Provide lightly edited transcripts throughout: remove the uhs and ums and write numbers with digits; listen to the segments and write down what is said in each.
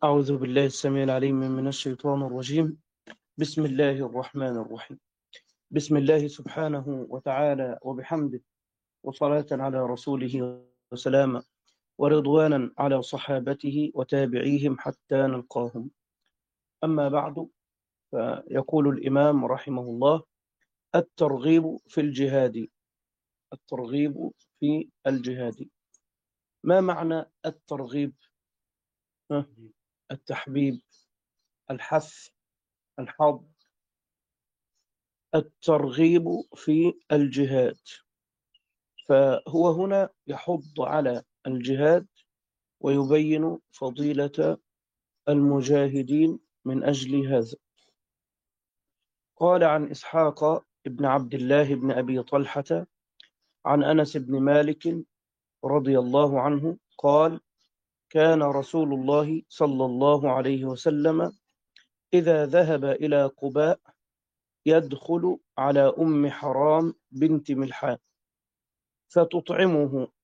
أعوذ بالله السميع العليم من الشيطان الرجيم. بسم الله الرحمن الرحيم. بسم الله سبحانه وتعالى وبحمده، وصلاة على رسوله وسلاما، ورضوانا على صحابته وتابعيهم حتى نلقاهم. أما بعد، فيقول الإمام رحمه الله: الترغيب في الجهاد. الترغيب في الجهاد. ما معنى الترغيب؟ ها؟ التحبيب، الحث، الحظ. الترغيب في الجهاد، فهو هنا يحض على الجهاد ويبين فضيلة المجاهدين من أجل هذا. قال عن إسحاق ابن عبد الله بن أبي طلحة عن أنس بن مالك رضي الله عنه قال: كان رسول الله صلى الله عليه وسلم إذا ذهب إلى قباء يدخل على أم حرام بنت ملحان فتطعمه،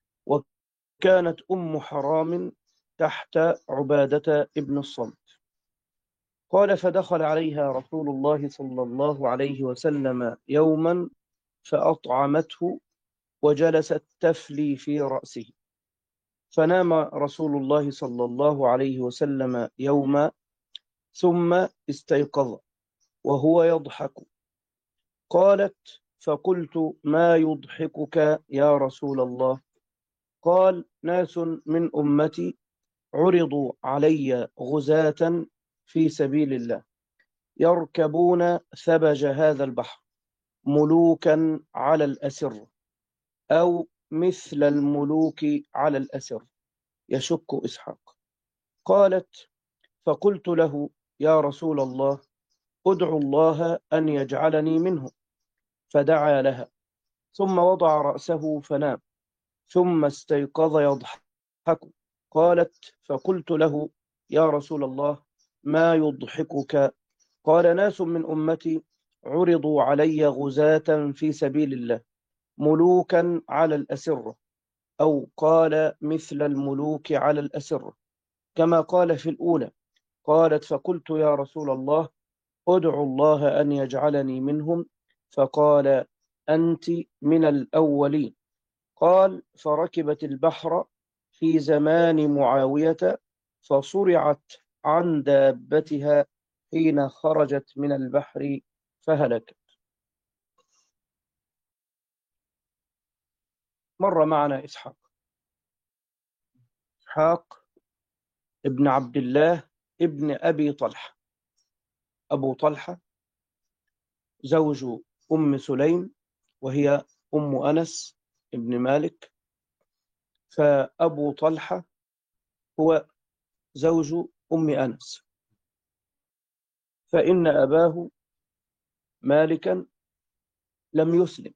وكانت أم حرام تحت عبادة ابن الصمت. قال: فدخل عليها رسول الله صلى الله عليه وسلم يوما فأطعمته وجلست تفلي في رأسه، فنام رسول الله صلى الله عليه وسلم يوما ثم استيقظ وهو يضحك. قالت: فقلت: ما يضحكك يا رسول الله؟ قال: ناس من أمتي عرضوا علي غزاة في سبيل الله يركبون ثبج هذا البحر ملوكا على الأسر، أو مثل الملوك على الأسر، يشك إسحاق. قالت: فقلت له: يا رسول الله، ادعو الله أن يجعلني منه. فدعا لها ثم وضع رأسه فنام، ثم استيقظ يضحك. قالت: فقلت له: يا رسول الله، ما يضحكك؟ قال: ناس من أمتي عرضوا علي غزاة في سبيل الله ملوكا على الأسرة، أو قال مثل الملوك على الأسرة، كما قال في الأولى. قالت: فقلت: يا رسول الله، ادعو الله أن يجعلني منهم. فقال: أنت من الأولين. قال: فركبت البحر في زمان معاوية، فصرعت عن دابتها حين خرجت من البحر فهلكت. مر معنا إسحاق ابن عبد الله ابن أبي طلحة. أبو طلحة زوج أم سليم، وهي أم أنس ابن مالك، فأبو طلحة هو زوج أم أنس، فإن أباه مالكا لم يسلم،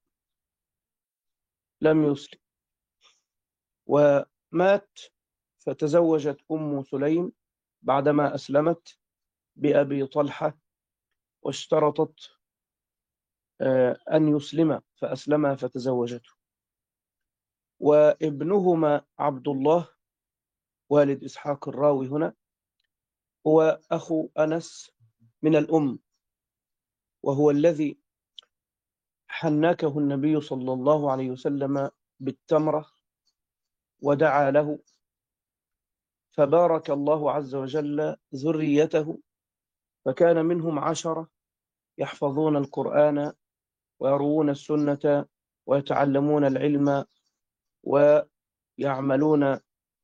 ومات، فتزوجت أم سليم بعدما أسلمت بأبي طلحة، واشترطت أن يسلم، فأسلم فتزوجته. وابنهما عبد الله والد إسحاق الراوي هنا هو أخو أنس من الأم، وهو الذي حنكه النبي صلى الله عليه وسلم بالتمرة ودعا له، فبارك الله عز وجل ذريته، فكان منهم 10 يحفظون القرآن ويروون السنة ويتعلمون العلم ويعملون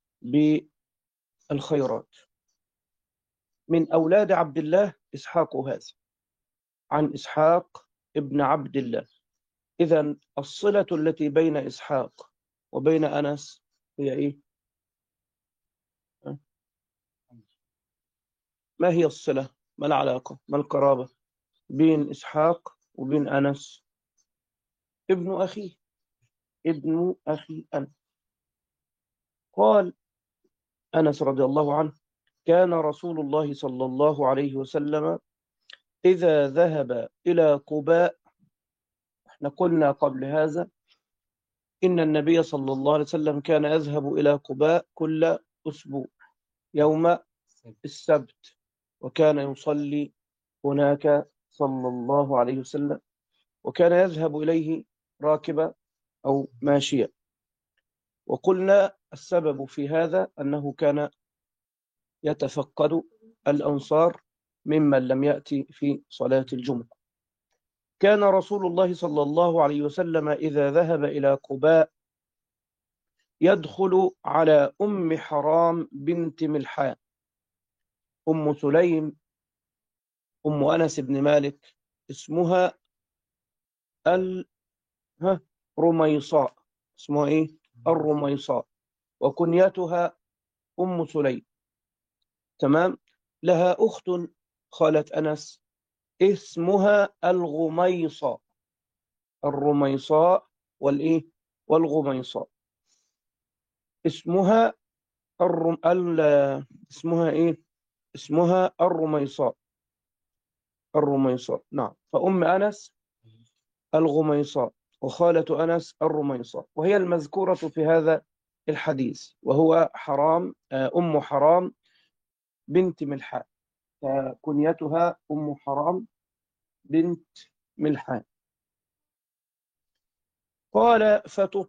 بالخيرات. من أولاد عبد الله إسحاق هذا، عن إسحاق ابن عبد الله. إذن الصلة التي بين إسحاق وبين أنس هي إيه؟ ما هي الصلة؟ ما العلاقة؟ ما القرابة بين إسحاق وبين أنس؟ ابن أخيه، ابن أخي أنس. قال أنس رضي الله عنه: كان رسول الله صلى الله عليه وسلم إذا ذهب إلى قباء. احنا قلنا قبل هذا إن النبي صلى الله عليه وسلم كان يذهب إلى قباء كل أسبوع يوم السبت، وكان يصلي هناك صلى الله عليه وسلم، وكان يذهب إليه راكبا أو ماشيا. وقلنا السبب في هذا أنه كان يتفقد الأنصار ممن لم يأتي في صلاة الجمعة. كان رسول الله صلى الله عليه وسلم إذا ذهب إلى قباء يدخل على أم حرام بنت ملحان، أم سليم، أم أنس بن مالك، اسمها الرميصاء. اسمها إيه؟ الرميصاء، وكنيتها أم سليم. تمام. لها أخت خالة أنس اسمها الغميصاء. الرميصاء والإيه؟ والغميصاء. اسمها اسمها إيه؟ اسمها الرميصاء. الرميصاء، نعم. فأم أنس الغميصاء، وخالة أنس الرميصاء، وهي المذكورة في هذا الحديث، وهو حرام، أم حرام بنت ملحان، فكنيتها أم حرام بنت ملحان. قال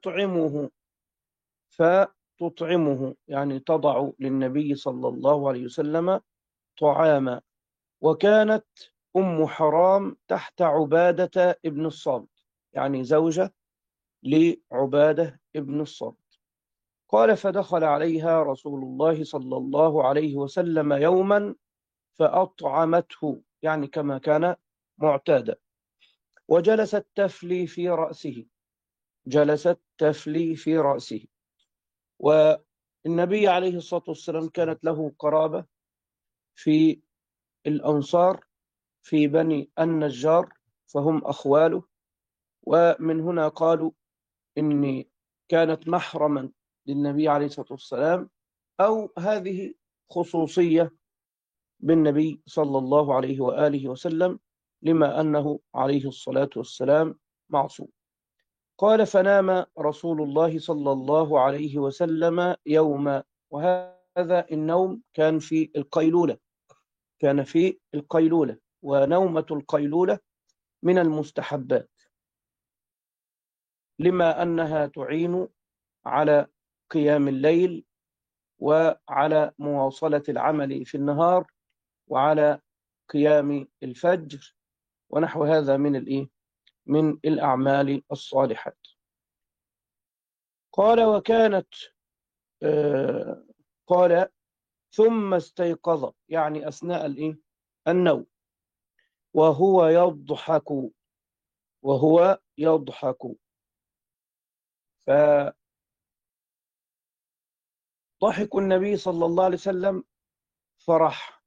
فتطعمه يعني تضع للنبي صلى الله عليه وسلم طعاما. وكانت أم حرام تحت عبادة ابن الصامت، يعني زوجة لعبادة ابن الصامت. قال فدخل عليها رسول الله صلى الله عليه وسلم يوما فأطعمته، يعني كما كان معتادا، وجلست تفلي في رأسه. جلست تفلي في رأسه. والنبي عليه الصلاة والسلام كانت له قرابة في الأنصار، في بني النجار، فهم أخواله. ومن هنا قالوا إن كانت محرما للنبي عليه الصلاة والسلام، أو هذه خصوصية بالنبي صلى الله عليه وآله وسلم، لما أنه عليه الصلاة والسلام معصوم. قال فنام رسول الله صلى الله عليه وسلم يوما، وهذا النوم كان في القيلولة، كان في القيلولة، ونومة القيلولة من المستحبات، لما أنها تعين على قيام الليل، وعلى مواصلة العمل في النهار، وعلى قيام الفجر، ونحو هذا من من الأعمال الصالحات. قال وكانت قال ثم استيقظ، يعني أثناء النوم، وهو يضحك، وهو يضحك. فضحك النبي صلى الله عليه وسلم فرح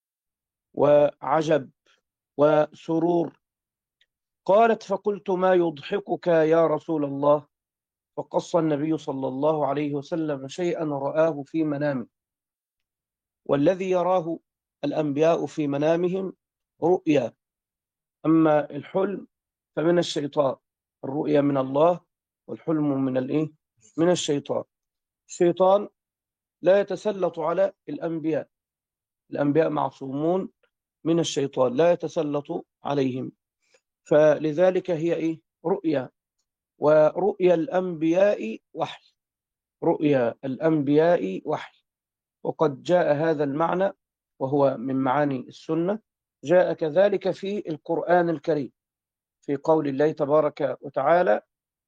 وعجب وسرور. قالت فقلت ما يضحكك يا رسول الله؟ فقص النبي صلى الله عليه وسلم شيئا رآه في منامه. والذي يراه الأنبياء في منامهم رؤيا، أما الحلم فمن الشيطان. الرؤيا من الله، والحلم من الشيطان. الشيطان لا يتسلط على الأنبياء. الأنبياء معصومون من الشيطان، لا يتسلط عليهم. فلذلك هي رؤيا. ورؤيا الأنبياء وحي. رؤيا الأنبياء وحي. وقد جاء هذا المعنى، وهو من معاني السنة، جاء كذلك في القرآن الكريم، في قول الله تبارك وتعالى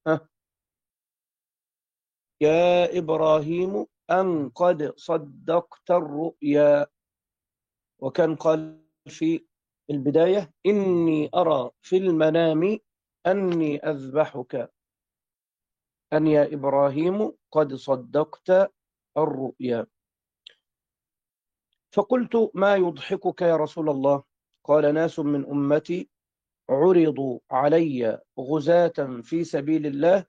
يا إبراهيم أن قد صدقت الرؤيا. وكان قال في البداية إني أرى في المنام أني أذبحك أن يا إبراهيم قد صدقت الرؤيا. فقلت ما يضحكك يا رسول الله؟ قال ناس من أمتي عرضوا علي غزاة في سبيل الله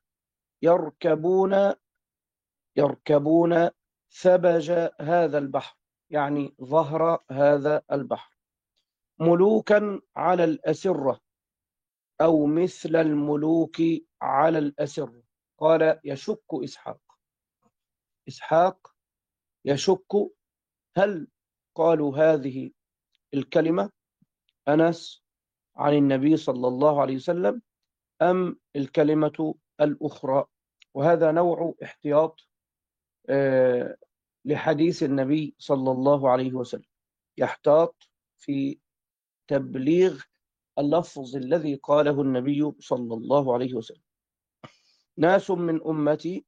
يركبون ثبج هذا البحر، يعني ظهر هذا البحر، ملوكا على الأسرة، أو مثل الملوك على الأسرة. قال يشك إسحاق يشك هل قالوا هذه الكلمة أنس عن النبي صلى الله عليه وسلم أم الكلمة الأخرى؟ وهذا نوع احتياط لحديث النبي صلى الله عليه وسلم، يحتاط في تبليغ اللفظ الذي قاله النبي صلى الله عليه وسلم. ناس من أمتي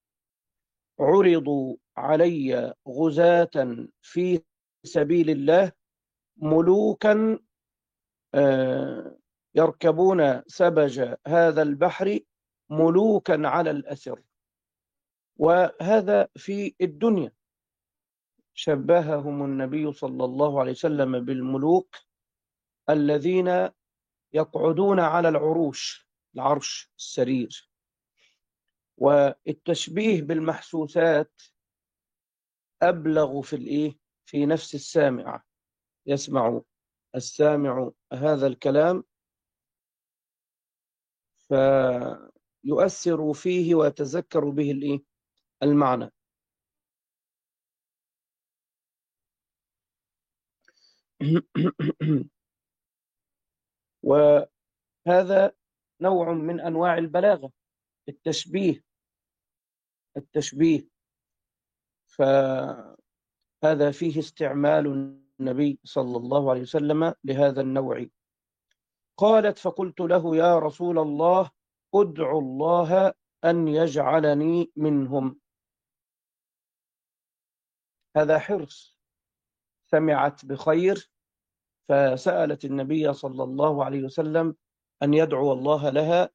عرضوا علي غزاة في سبيل الله ملوكا يركبون سبج هذا البحر ملوكا على الأسر. وهذا في الدنيا شبههم النبي صلى الله عليه وسلم بالملوك الذين يقعدون على العرش السرير. والتشبيه بالمحسوسات أبلغ في نفس السامع، يسمع السامع هذا الكلام فيؤثر فيه ويتذكر به المعنى. وهذا نوع من أنواع البلاغة، التشبيه. فهذا فيه استعمال النبي صلى الله عليه وسلم لهذا النوع. قالت فقلت له يا رسول الله ادعو الله أن يجعلني منهم. هذا حرص، سمعت بخير فسألت النبي صلى الله عليه وسلم أن يدعو الله لها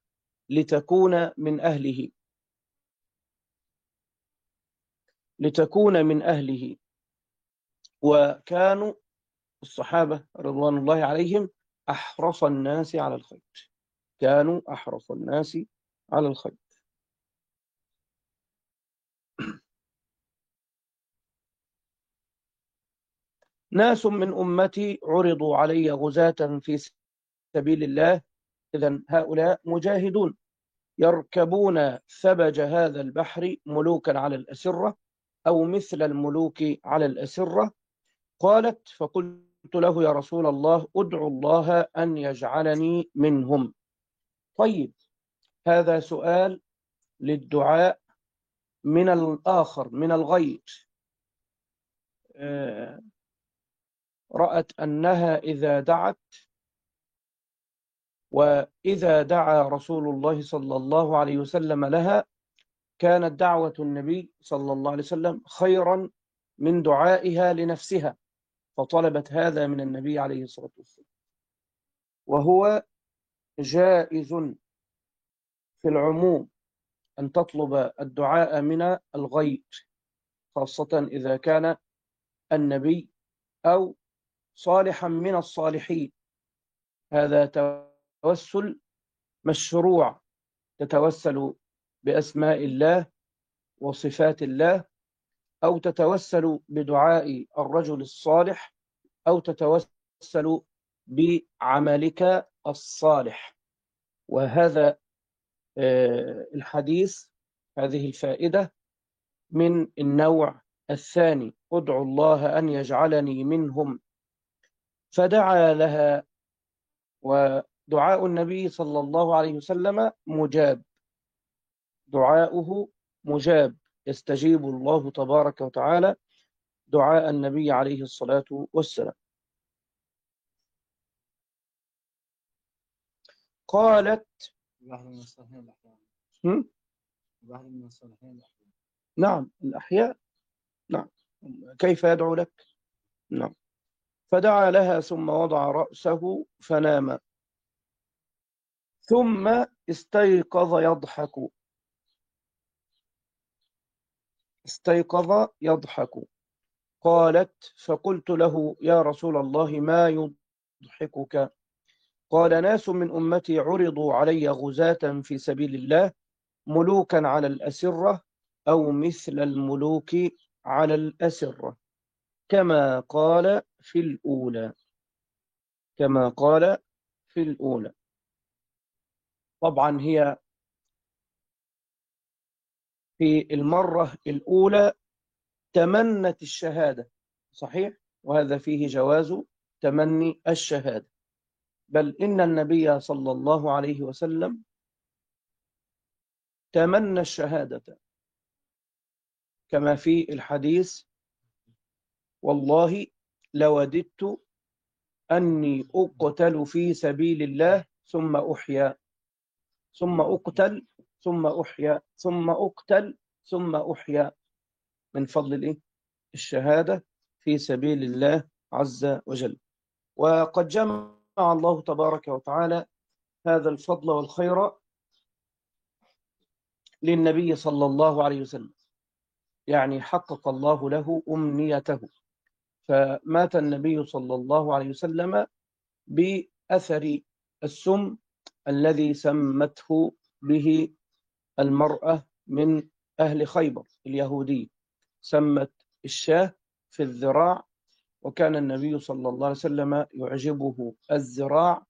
لتكون من أهله. وكانوا الصحابة رضوان الله عليهم أحرص الناس على الخير، كانوا أحرص الناس على الخير. ناس من أمتي عرضوا علي غزاة في سبيل الله، إذن هؤلاء مجاهدون يركبون ثبج هذا البحر ملوكا على الأسرة أو مثل الملوك على الأسرة. قالت فقلت له يا رسول الله ادعو الله أن يجعلني منهم. طيب، هذا سؤال للدعاء من الآخر من الغير. رأت أنها إذا دعت وإذا دعا رسول الله صلى الله عليه وسلم لها كانت دعوة النبي صلى الله عليه وسلم خيرا من دعائها لنفسها، فطلبت هذا من النبي عليه الصلاة والسلام. وهو جائز في العموم أن تطلب الدعاء من الغير، خاصة إذا كان النبي أو صالحا من الصالحين. هذا توسل مشروع، تتوسل بأسماء الله وصفات الله، أو تتوسل بدعاء الرجل الصالح، أو تتوسل بعملك الصالح. وهذا الحديث، هذه الفائدة من النوع الثاني، ادعو الله أن يجعلني منهم. فدعا لها، ودعاء النبي صلى الله عليه وسلم مجاب، دعاؤه مجاب، يستجيب الله تبارك وتعالى دعاء النبي عليه الصلاة والسلام. قالت نعم الأحياء، نعم، كيف يدعو لك؟ نعم. فدعا لها ثم وضع رأسه فنام، ثم استيقظ يضحك. قالت فقلت له يا رسول الله ما يضحكك؟ قال ناس من أمتي عرضوا علي غزاة في سبيل الله ملوكا على الأسرة أو مثل الملوك على الأسرة، كما قال في الأولى. طبعا هي في المرة الأولى تمنت الشهادة، صحيح؟ وهذا فيه جواز تمني الشهادة. بل إن النبي صلى الله عليه وسلم تمنى الشهادة كما في الحديث: والله لوددت أني أقتل في سبيل الله ثم أحيا، ثم أقتل، ثم أحيا، ثم أقتل، ثم أحيا، من فضل الشهادة في سبيل الله عز وجل. وقد جمع الله تبارك وتعالى هذا الفضل والخير للنبي صلى الله عليه وسلم، يعني حقق الله له أمنيته، فمات النبي صلى الله عليه وسلم بأثر السم الذي سمته به المرأة من أهل خيبر اليهودي، سمت الشاه في الذراع، وكان النبي صلى الله عليه وسلم يعجبه الذراع،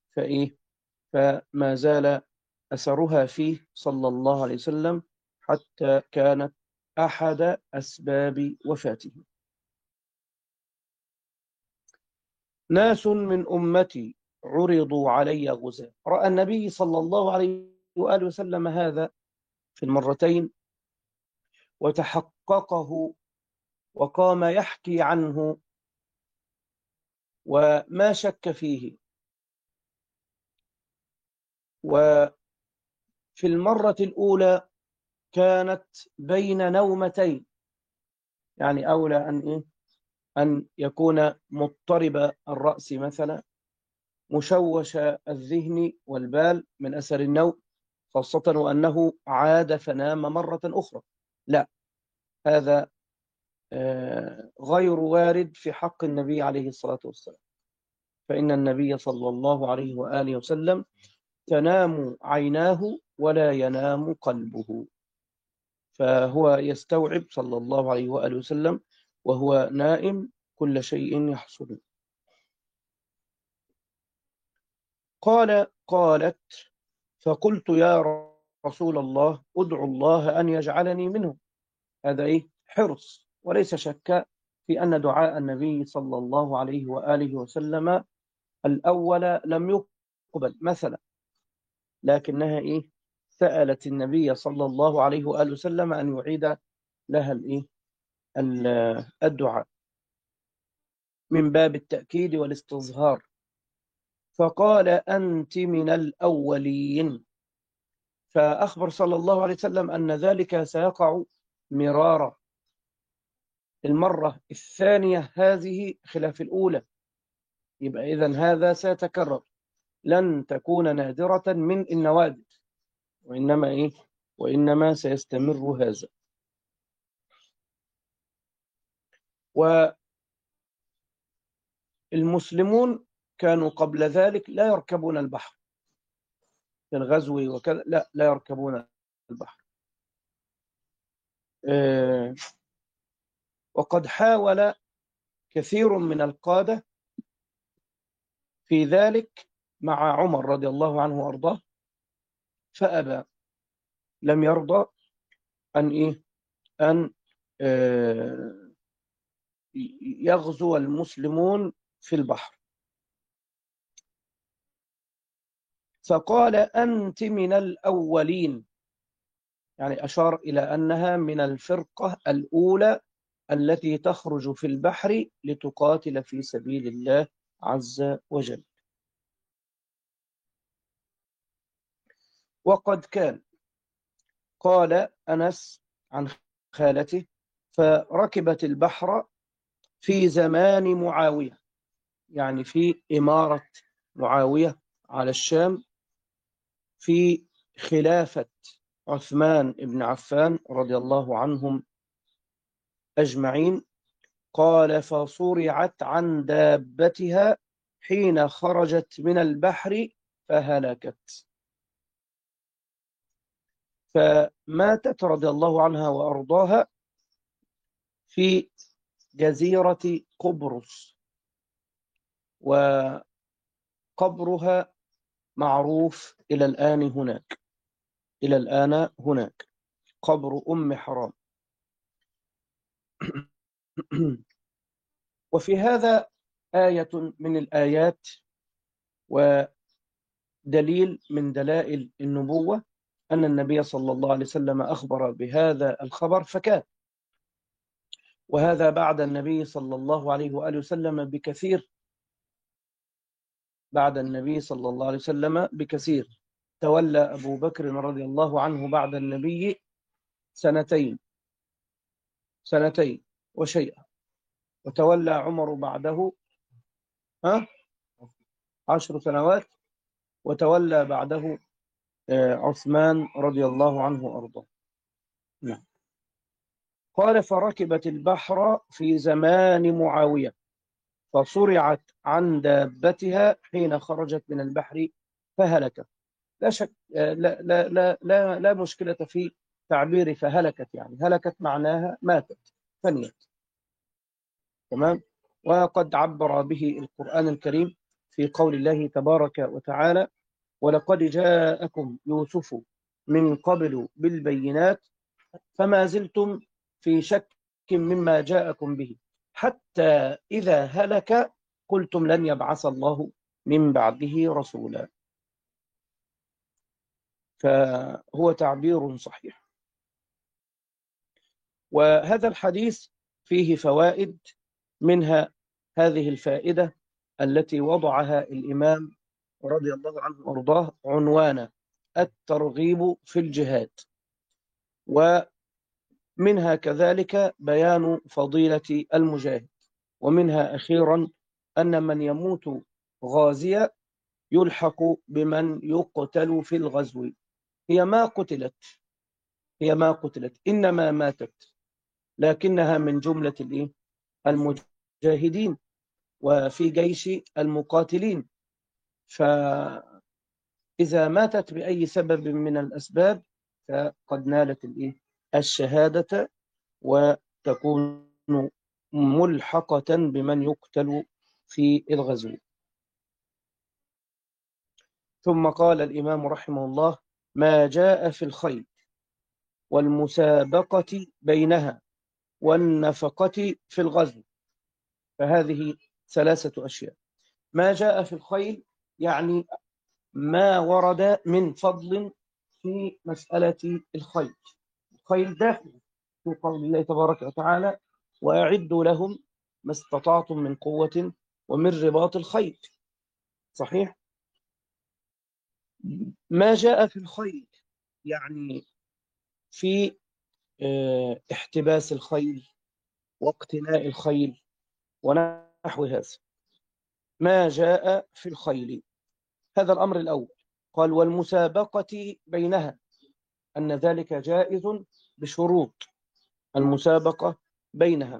فما زال أثرها فيه صلى الله عليه وسلم حتى كانت أحد أسباب وفاته. ناس من أمتي عرضوا علي غزاة. رأى النبي صلى الله عليه وآله وسلم هذا في المرتين وتحققه، وقام يحكي عنه وما شك فيه. وفي المرة الأولى كانت بين نومتين، يعني أولى أن يكون مضطرب الرأس مثلا، مشوش الذهن والبال من أثر النوم، خاصة وأنه عاد فنام مرة أخرى. لا، هذا غير وارد في حق النبي عليه الصلاة والسلام، فإن النبي صلى الله عليه وآله وسلم تنام عيناه ولا ينام قلبه، فهو يستوعب صلى الله عليه وآله وسلم وهو نائم كل شيء يحصل. قالت فقلت يا رسول الله ادعو الله أن يجعلني منهم. هذا حرص، وليس شك في أن دعاء النبي صلى الله عليه وآله وسلم الأول لم يقبل مثلا، لكنها سألت النبي صلى الله عليه وآله وسلم أن يعيد لها الدعاء من باب التأكيد والاستظهار. فقال أنت من الأولين، فأخبر صلى الله عليه وسلم أن ذلك سيقع مرارا، المرة الثانية هذه خلاف الأولى، يبقى إذن هذا سيتكرر، لن تكون نادرة من النوادر، وإنما سيستمر هذا. والمسلمون كانوا قبل ذلك لا يركبون البحر في الغزو وكذا، لا يركبون البحر. وقد حاول كثير من القادة في ذلك مع عمر رضي الله عنه وأرضاه، فأبى، لم يرضى أن يغزو المسلمون في البحر. فقال أنت من الأولين، يعني أشار إلى أنها من الفرقة الأولى التي تخرج في البحر لتقاتل في سبيل الله عز وجل. وقد كان، قال أنس عن خالته، فركبت البحر في زمان معاوية، يعني في إمارة معاوية على الشام في خلافة عثمان بن عفان رضي الله عنهم أجمعين. قال فصرعت عن دابتها حين خرجت من البحر فهلكت، فماتت رضي الله عنها وأرضاها في جزيرة قبرص، وقبرها معروف إلى الآن هناك قبر أم حرام. وفي هذا آية من الآيات ودليل من دلائل النبوة أن النبي صلى الله عليه وسلم أخبر بهذا الخبر فكان. وهذا بعد النبي صلى الله عليه وآله وسلم بكثير، بعد النبي صلى الله عليه وسلم بكثير. تولى أبو بكر رضي الله عنه بعد النبي سنتين وشيئا، وتولى عمر بعده 10 سنوات، وتولى بعده عثمان رضي الله عنه وأرضاه. نعم. قال فركبت البحر في زمان معاوية فصرعت عن دابتها حين خرجت من البحر فهلكت. لا شك، لا مشكلة في تعبير فهلكت، يعني هلكت معناها ماتت، فنيت. تمام. وقد عبر به القرآن الكريم في قول الله تبارك وتعالى: ولقد جاءكم يوسف من قبل بالبينات فما زلتم في شك مما جاءكم به حتى إذا هلك قلتم لن يبعث الله من بعده رسولا. فهو تعبير صحيح. وهذا الحديث فيه فوائد، منها هذه الفائدة التي وضعها الإمام رضي الله عنه وأرضاه عنوان الترغيب في الجهاد. ومنها كذلك بيان فضيلة المجاهد. ومنها أخيرا أن من يموت غازيا يلحق بمن يقتل في الغزو. هي ما قتلت إنما ماتت، لكنها من جملة المجاهدين وفي جيش المقاتلين. فإذا ماتت بأي سبب من الأسباب فقد نالت الشهادة، وتكون ملحقة بمن يقتل في الغزو. ثم قال الإمام رحمه الله: ما جاء في الخيل والمسابقة بينها والنفقة في الغزو. فهذه 3 أشياء. ما جاء في الخيل يعني ما ورد من فضل في مسألة الخيل. الخيل داخل في قول الله تبارك وتعالى: وأعدوا لهم ما استطعتم من قوة ومن رباط الخيل. صحيح. ما جاء في الخيل يعني في احتباس الخيل واقتناء الخيل ونحو هذا. ما جاء في الخيل، هذا الأمر الأول. قال: والمسابقة بينها، أن ذلك جائز بشروط المسابقة بينها.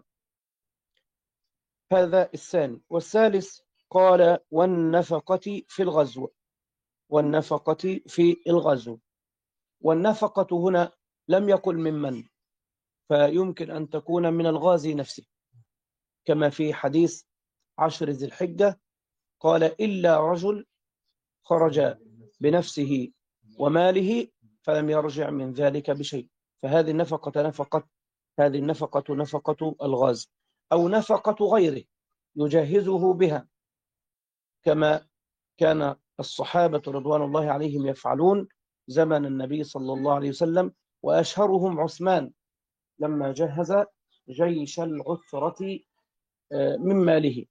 هذا الثاني. والثالث قال: والنفقة في الغزو. والنفقة في الغزو. والنفقة هنا لم يقل ممن، فيمكن أن تكون من الغازي نفسه، كما في حديث 10 ذي الحجة قال: إلا رجل خرج بنفسه وماله فلم يرجع من ذلك بشيء. فهذه النفقة نفقة الغازي، أو نفقة غيره يجهزه بها، كما كان الصحابة رضوان الله عليهم يفعلون زمن النبي صلى الله عليه وسلم. وأشهرهم عثمان لما جهز جيش العسرة من ماله.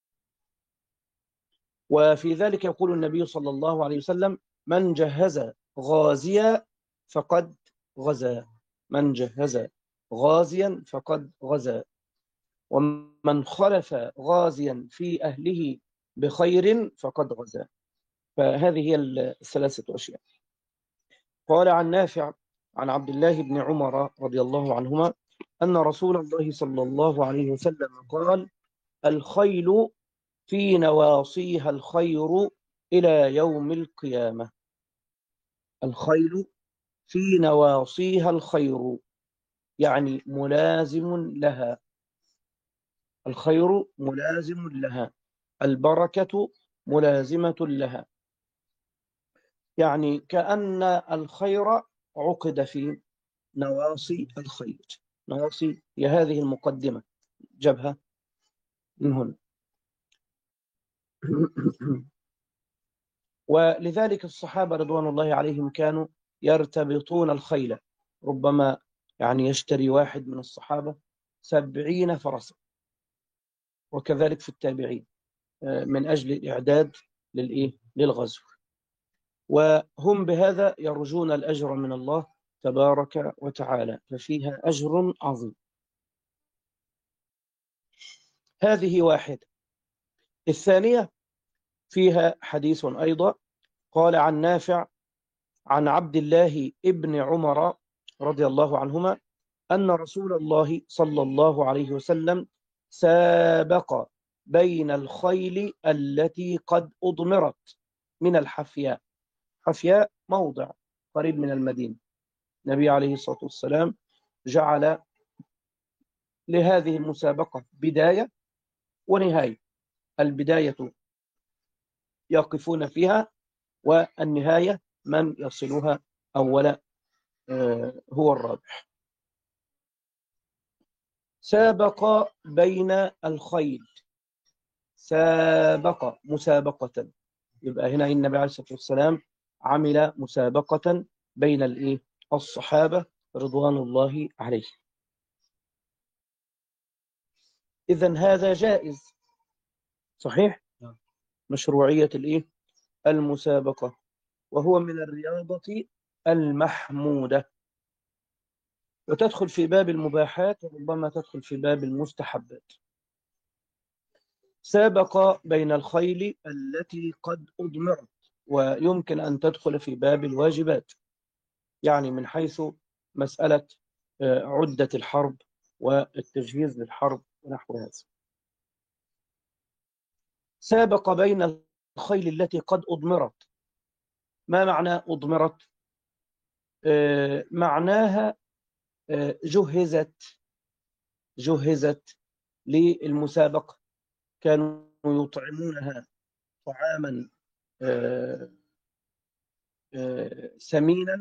وفي ذلك يقول النبي صلى الله عليه وسلم: من جهز غازيا فقد غزا. من جهز غازيا فقد غزا. ومن خلف غازيا في أهله بخير فقد غزا. فهذه هي 3 أشياء. قال عن نافع عن عبد الله بن عمر رضي الله عنهما أن رسول الله صلى الله عليه وسلم قال: الخيل في نواصيها الخير إلى يوم القيامة. الخيل في نواصيها الخير يعني ملازم لها. الخير ملازم لها، البركة ملازمة لها. يعني كأن الخير عقد في نواصي الخير. نواصي هي هذه المقدمة، جبهة من هنا. ولذلك الصحابة رضوان الله عليهم كانوا يرتبطون الخيل، ربما يعني يشتري واحد من الصحابة 70 فرسا، وكذلك في التابعين، من أجل الإعداد للغزو، وهم بهذا يرجون الأجر من الله تبارك وتعالى، ففيها أجر عظيم. هذه واحدة. الثانية فيها حديث أيضا، قال عن نافع عن عبد الله ابن عمر رضي الله عنهما أن رسول الله صلى الله عليه وسلم سابق بين الخيل التي قد أضمرت من الحفياء. حفياء موضع قريب من المدينة. النبي عليه الصلاة والسلام جعل لهذه المسابقة بداية ونهاية. البداية يقفون فيها، والنهاية من يصلها أولا هو الرابح. سابق بين الخيل، سابق مسابقة، يبقى هنا النبي عليه الصلاة والسلام عمل مسابقة بين الصحابة رضوان الله عليهم. إذن هذا جائز، صحيح؟ مشروعية المسابقة، وهو من الرياضة المحمودة، وتدخل في باب المباحات وربما تدخل في باب المستحبات. سابق بين الخيل التي قد أضمرت، ويمكن أن تدخل في باب الواجبات، يعني من حيث مسألة عدة الحرب والتجهيز للحرب ونحو هذا. سابق بين الخيل التي قد أضمرت. ما معنى أضمرت؟ معناها جهزت للمسابقة، كانوا يطعمونها طعاما سمينا،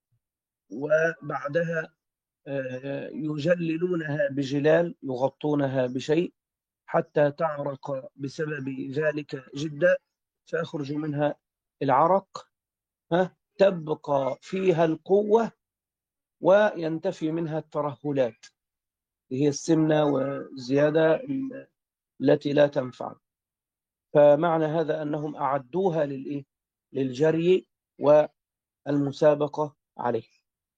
وبعدها يجللونها بجلال، يغطونها بشيء حتى تعرق بسبب ذلك جدا، فيخرج منها العرق، تبقى فيها القوة وينتفي منها الترهلات، هي السمنة والزيادة التي لا تنفع. فمعنى هذا أنهم أعدوها للجري والمسابقة عليه.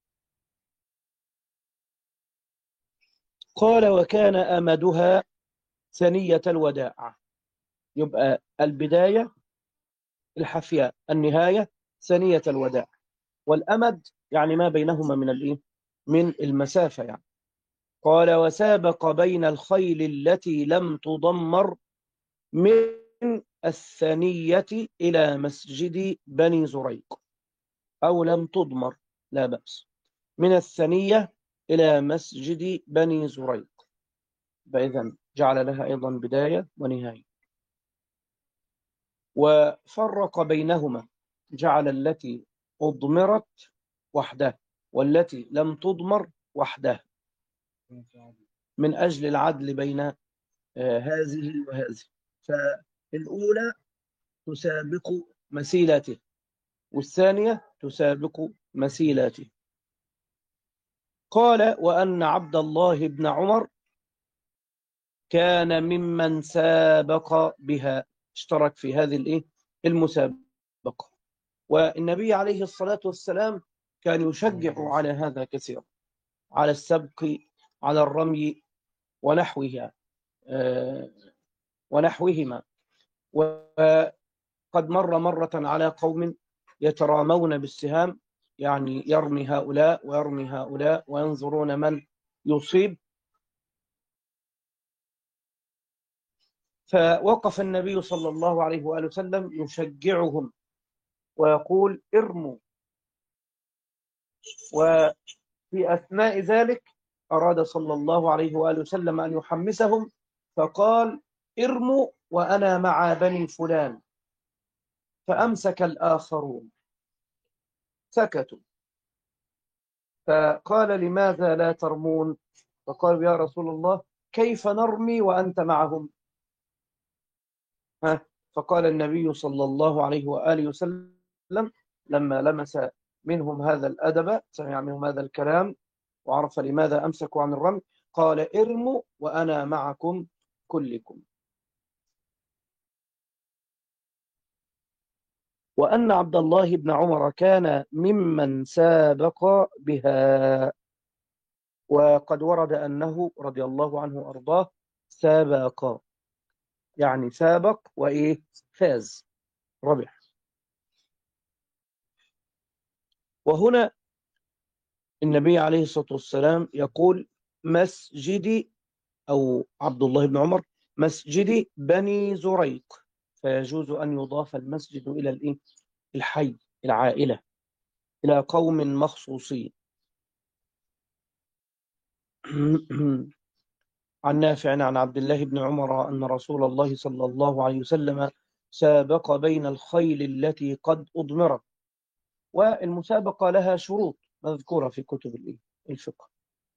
قال وكان أمدها ثنية الوداع. يبقى البداية الحفياء، النهاية ثنية الوداع، والأمد يعني ما بينهما من المسافة يعني. قال وسابق بين الخيل التي لم تضمر من الثنية إلى مسجد بني زريق، أو لم تضمر لا بأس، من الثنية إلى مسجد بني زريق، فإذن جعل لها أيضا بداية ونهاية. وفرق بينهما، جعل التي أضمرت وحدها والتي لم تضمر وحدها، من أجل العدل بين هذه وهذه. فالأولى تسابق مسيلته، والثانية تسابق مسيلته. قال وأن عبد الله بن عمر كان ممن سابق بها، اشترك في هذه المسابقة. والنبي عليه الصلاة والسلام كان يشجع على هذا كثيرا، على السبق، على الرمي ونحوهما. وقد مر مرة على قوم يترامون بالسهام، يعني يرمي هؤلاء ويرمي هؤلاء وينظرون من يصيب. فوقف النبي صلى الله عليه وآله وسلم يشجعهم ويقول ارموا. وفي أثناء ذلك أراد صلى الله عليه وآله وسلم أن يحمسهم، فقال ارموا وأنا مع بني فلان. فأمسك الآخرون سكتوا، فقال لماذا لا ترمون؟ فقالوا يا رسول الله كيف نرمي وأنت معهم؟ فقال النبي صلى الله عليه وآله وسلم لما لمس منهم هذا الأدب، سمع منهم هذا الكلام وعرف لماذا أمسكوا عن الرمي، قال ارموا وأنا معكم كلكم. وأن عبد الله بن عمر كان ممن سابق بها، وقد ورد أنه رضي الله عنه وأرضاه سابق، يعني سابق وإيه فاز ربح. وهنا النبي عليه الصلاة والسلام يقول مسجدي، أو عبد الله بن عمر مسجدي بني زريق، فيجوز أن يضاف المسجد إلى الحي، العائلة، إلى قوم مخصوصين. عن نافع عن عبد الله بن عمر أن رسول الله صلى الله عليه وسلم سابق بين الخيل التي قد أضمرت. والمسابقة لها شروط مذكورة في كتب الفقه.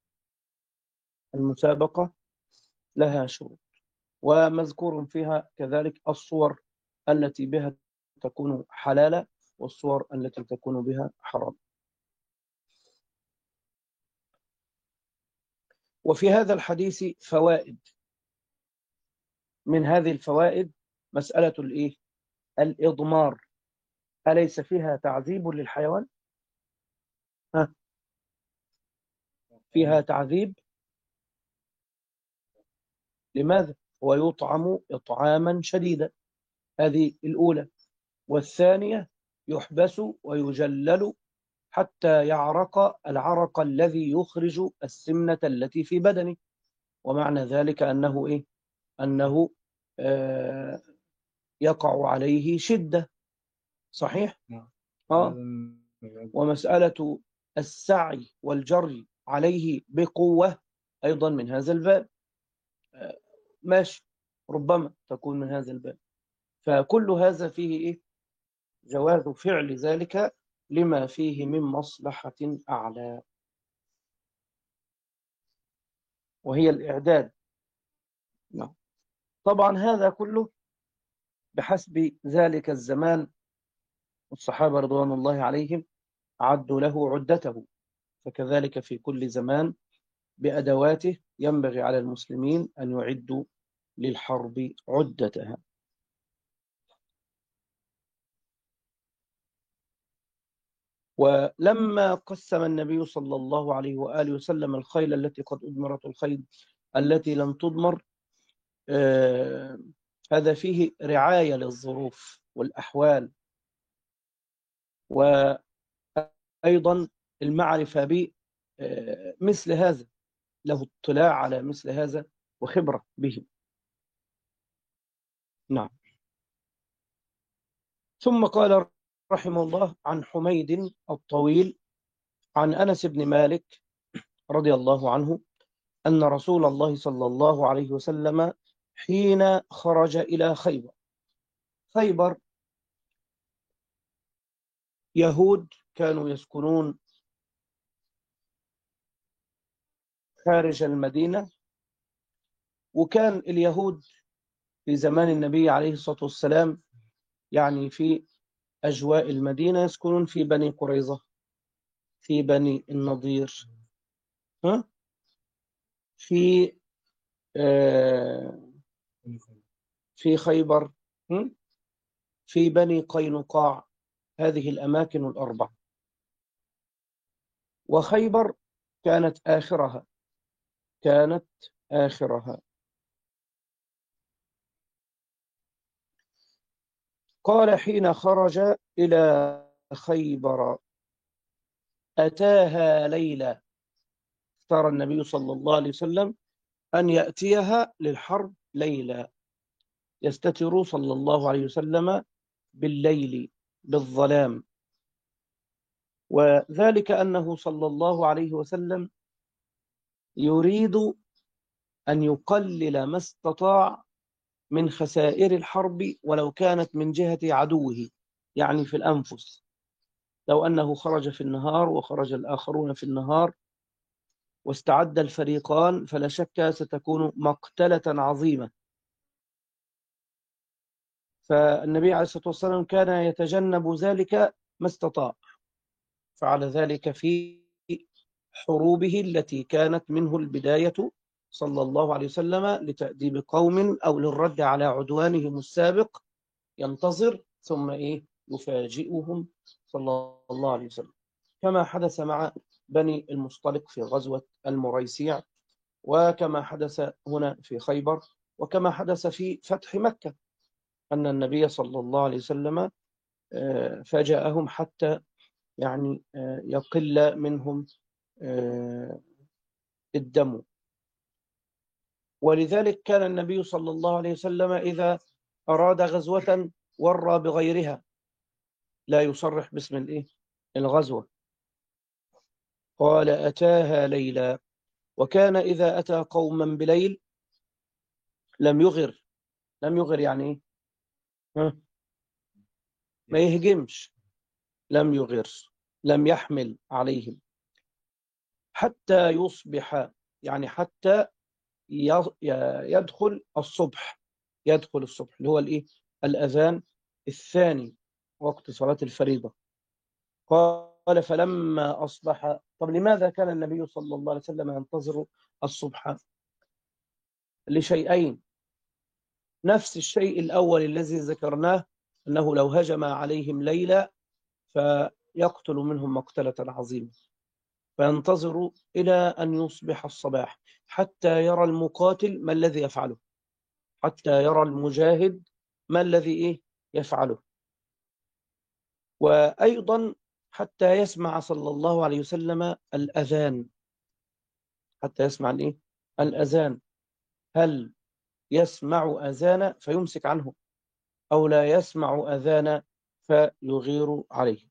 المسابقة لها شروط، ومذكور فيها كذلك الصور التي بها تكون حلالة والصور التي تكون بها حرام. وفي هذا الحديث فوائد. من هذه الفوائد مسألة الإضمار. أليس فيها تعذيب للحيوان؟ فيها تعذيب. لماذا؟ ويطعم إطعاما شديدا، هذه الأولى. والثانية يحبس ويجلل حتى يعرق العرق الذي يخرج السمنة التي في بدنه، ومعنى ذلك أنه آه يقع عليه شدة. صحيح؟ ومسألة السعي والجري عليه بقوة أيضا من هذا الباب، ماشي، ربما تكون من هذا الباب. فكل هذا فيه جواز فعل ذلك لما فيه من مصلحة أعلى، وهي الإعداد. نعم. طبعا هذا كله بحسب ذلك الزمان، والصحابة رضوان الله عليهم عدوا له عدته، فكذلك في كل زمان بأدواته ينبغي على المسلمين أن يعدوا للحرب عدتها. ولما قسم النبي صلى الله عليه وآله وسلم الخيل التي قد أدمرت الخيل التي لم تدمر، هذا فيه رعاية للظروف والأحوال، وأيضا المعرفة بمثل هذا، له اطلاع على مثل هذا وخبرة به. نعم. ثم قال رحمه الله عن حميد الطويل عن أنس بن مالك رضي الله عنه أن رسول الله صلى الله عليه وسلم حين خرج إلى خيبر. خيبر يهود كانوا يسكنون خارج المدينة، وكان اليهود في زمان النبي عليه الصلاة والسلام يعني في أجواء المدينة يسكنون في بني قريظة، في بني النضير، في في خيبر، في بني قينقاع، هذه الأماكن الأربع. وخيبر كانت آخرها. قال حين خرج إلى خيبر أتاها ليلة، اختار النبي صلى الله عليه وسلم أن يأتيها للحرب ليلة، يستتر صلى الله عليه وسلم بالليل بالظلام. وذلك أنه صلى الله عليه وسلم يريد أن يقلل ما استطاع من خسائر الحرب ولو كانت من جهة عدوه، يعني في الأنفس. لو أنه خرج في النهار وخرج الآخرون في النهار واستعد الفريقان فلا شك ستكون مقتلة عظيمة. فالنبي عليه الصلاة والسلام كان يتجنب ذلك ما استطاع، فعل ذلك في حروبه التي كانت منه البداية صلى الله عليه وسلم لتأديب قوم أو للرد على عدوانهم السابق، ينتظر ثم يفاجئهم صلى الله عليه وسلم، كما حدث مع بني المصطلق في غزوة المريسيع، وكما حدث هنا في خيبر، وكما حدث في فتح مكة، أن النبي صلى الله عليه وسلم فاجأهم حتى يقل منهم الدم. ولذلك كان النبي صلى الله عليه وسلم إذا أراد غزوة ورى بغيرها، لا يصرح باسم الغزوة. قال أتاها ليلا، وكان إذا أتى قوما بليل لم يغر. لم يغر يعني إيه؟ ما يهجمش، لم يغر، لم يحمل عليهم حتى يصبح، يعني حتى يدخل الصبح. يدخل الصبح اللي هو الأذان الثاني وقت صلاة الفريضة. قال فلما أصبح. طب لماذا كان النبي صلى الله عليه وسلم ينتظر الصبح؟ لشيئين. نفس الشيء الأول الذي ذكرناه، أنه لو هجم عليهم ليلة فيقتل منهم مقتلة عظيمة، فينتظر إلى أن يصبح الصباح حتى يرى المقاتل ما الذي يفعله، حتى يرى المجاهد ما الذي يفعله، وأيضا حتى يسمع صلى الله عليه وسلم الأذان. حتى يسمع الأذان، هل يسمع أذان فيمسك عنه، أو لا يسمع أذان فيغير عليه.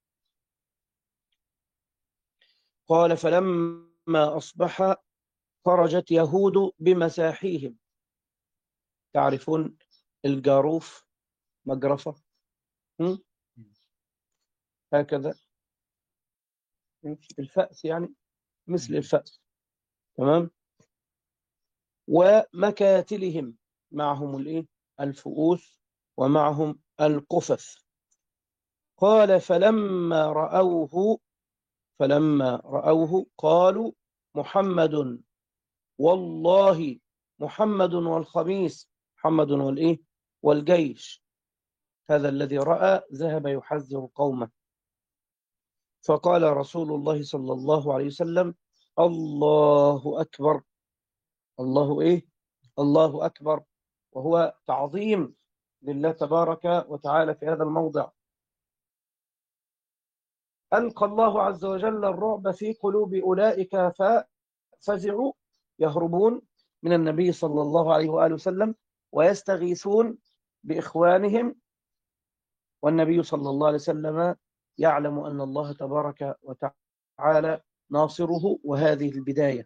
قال فلما أصبح خرجت يهود بمساحيهم. تعرفون الجاروف، مجرفة هكذا، الفأس يعني مثل الفأس، تمام. ومكاتلهم، معهم الفؤوس ومعهم القفث. قال فلما رأوه قالوا محمد، والله محمد والخميس، محمد والجيش. هذا الذي رأى ذهب يحذر قومه. فقال رسول الله صلى الله عليه وسلم الله أكبر. الله أكبر، وهو تعظيم لله تبارك وتعالى في هذا الموضع. ألقى الله عز وجل الرعب في قلوب أولئك ففزعوا، يهربون من النبي صلى الله عليه وآله وسلم ويستغيثون بإخوانهم، والنبي صلى الله عليه وسلم يعلم أن الله تبارك وتعالى ناصره، وهذه البداية.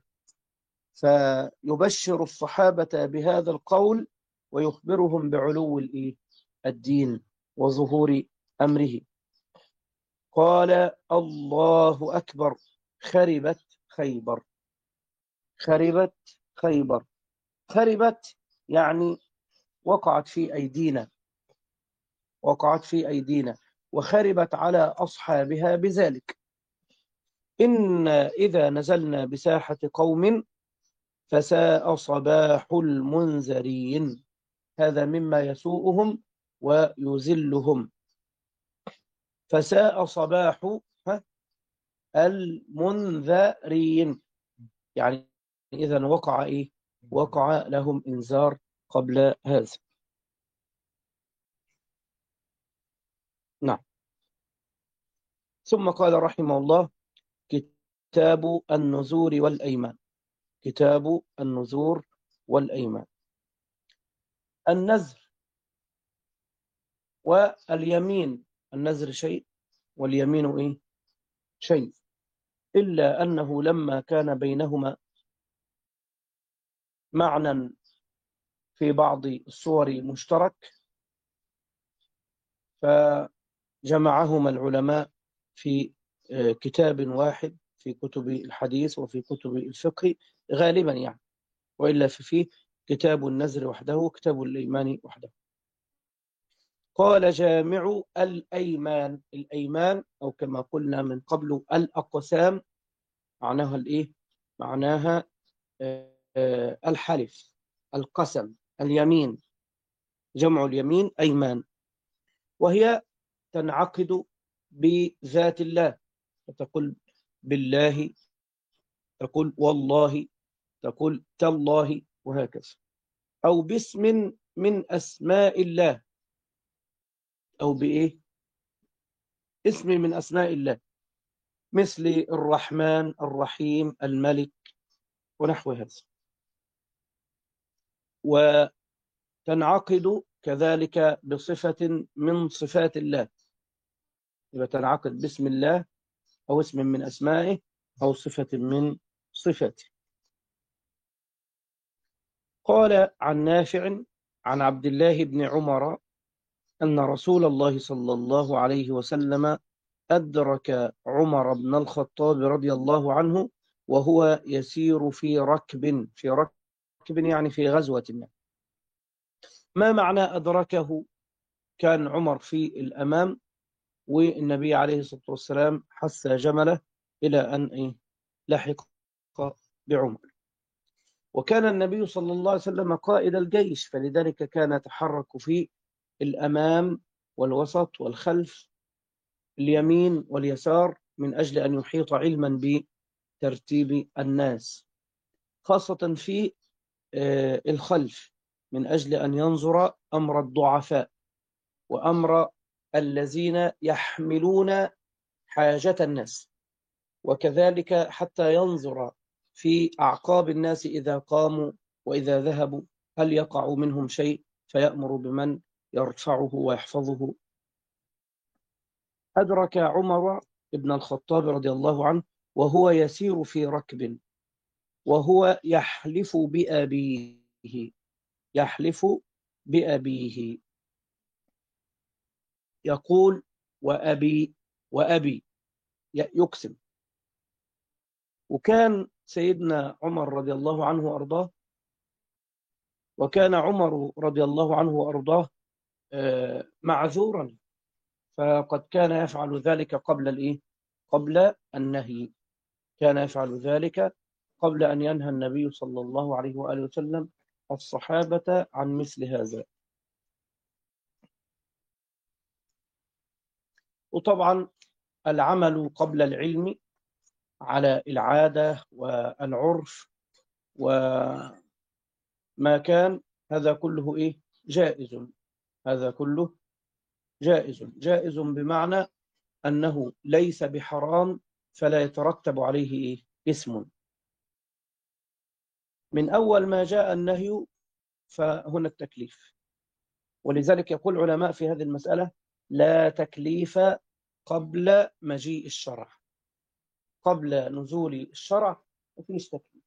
فيبشر الصحابة بهذا القول ويخبرهم بعلو الدين وظهور أمره. قال الله أكبر، خربت خيبر. خربت خيبر، خربت يعني وقعت في أيدينا، وقعت في أيدينا، وخربت على أصحابها بذلك. إن إذا نزلنا بساحة قوم فساء صباح المنذرين. هذا مما يسوءهم ويذلهم. فساء صباح المنذرين، يعني إذا وقع لهم إنذار قبل هذا. نعم. ثم قال رحمه الله كتاب النذور والأيمان. كتاب النذور والأيمان. النذر واليمين، النذر شيء واليمين شيء، إلا أنه لما كان بينهما معنى في بعض الصور مشترك فجمعهما العلماء في كتاب واحد في كتب الحديث وفي كتب الفقه غالبا يعني، وإلا فيه كتاب النذر وحده وكتاب الإيمان وحده. قال جامع الأيمان. الأيمان أو كما قلنا من قبل الأقسام معناها الإيه؟ معناها الحلف، القسم، اليمين. جمع اليمين أيمان، وهي تنعقد بذات الله، فتقول بالله، تقول والله، تقول تالله، وهكذا. أو باسم من أسماء الله، أو بإيه؟ اسم من أسماء الله، مثل الرحمن، الرحيم، الملك، ونحو هذا. وتنعقد كذلك بصفة من صفات الله، يبقى تنعقد باسم الله أو اسم من أسمائه أو صفة من صفاته. قال عن نافع عن عبد الله بن عمر أن رسول الله صلى الله عليه وسلم أدرك عمر بن الخطاب رضي الله عنه وهو يسير في ركب، يعني في غزوة ما. ما معنى أدركه؟ كان عمر في الأمام، والنبي عليه الصلاة والسلام حث جمله إلى أن لحق بعمر. وكان النبي صلى الله عليه وسلم قائد الجيش، فلذلك كان يتحرك في الأمام والوسط والخلف، اليمين واليسار، من أجل أن يحيط علما بترتيب الناس، خاصة في الخلف، من أجل أن ينظر أمر الضعفاء وأمر الذين يحملون حاجة الناس، وكذلك حتى ينظر في أعقاب الناس إذا قاموا وإذا ذهبوا هل يقع منهم شيء، فيأمر بمن يرفعه ويحفظه. أدرك عمر بن الخطاب رضي الله عنه وهو يسير في ركب، وهو يحلف بأبيه، يحلف بأبيه، يقول وأبي وأبي، يقسم. وكان سيدنا عمر رضي الله عنه وأرضاه، وكان عمر رضي الله عنه وأرضاه معذورا، فقد كان يفعل ذلك قبل النهي، كان يفعل ذلك قبل أن ينهى النبي صلى الله عليه وآله وسلم الصحابة عن مثل هذا. وطبعا العمل قبل العلم على العادة والعرف وما كان، هذا كله جائز. هذا كله جائز بمعنى أنه ليس بحرام، فلا يترتب عليه اسم. من أول ما جاء النهي فهنا التكليف، ولذلك يقول العلماء في هذه المسألة لا تكليف قبل مجيء الشرع، قبل نزول الشرع مفيش تكليف.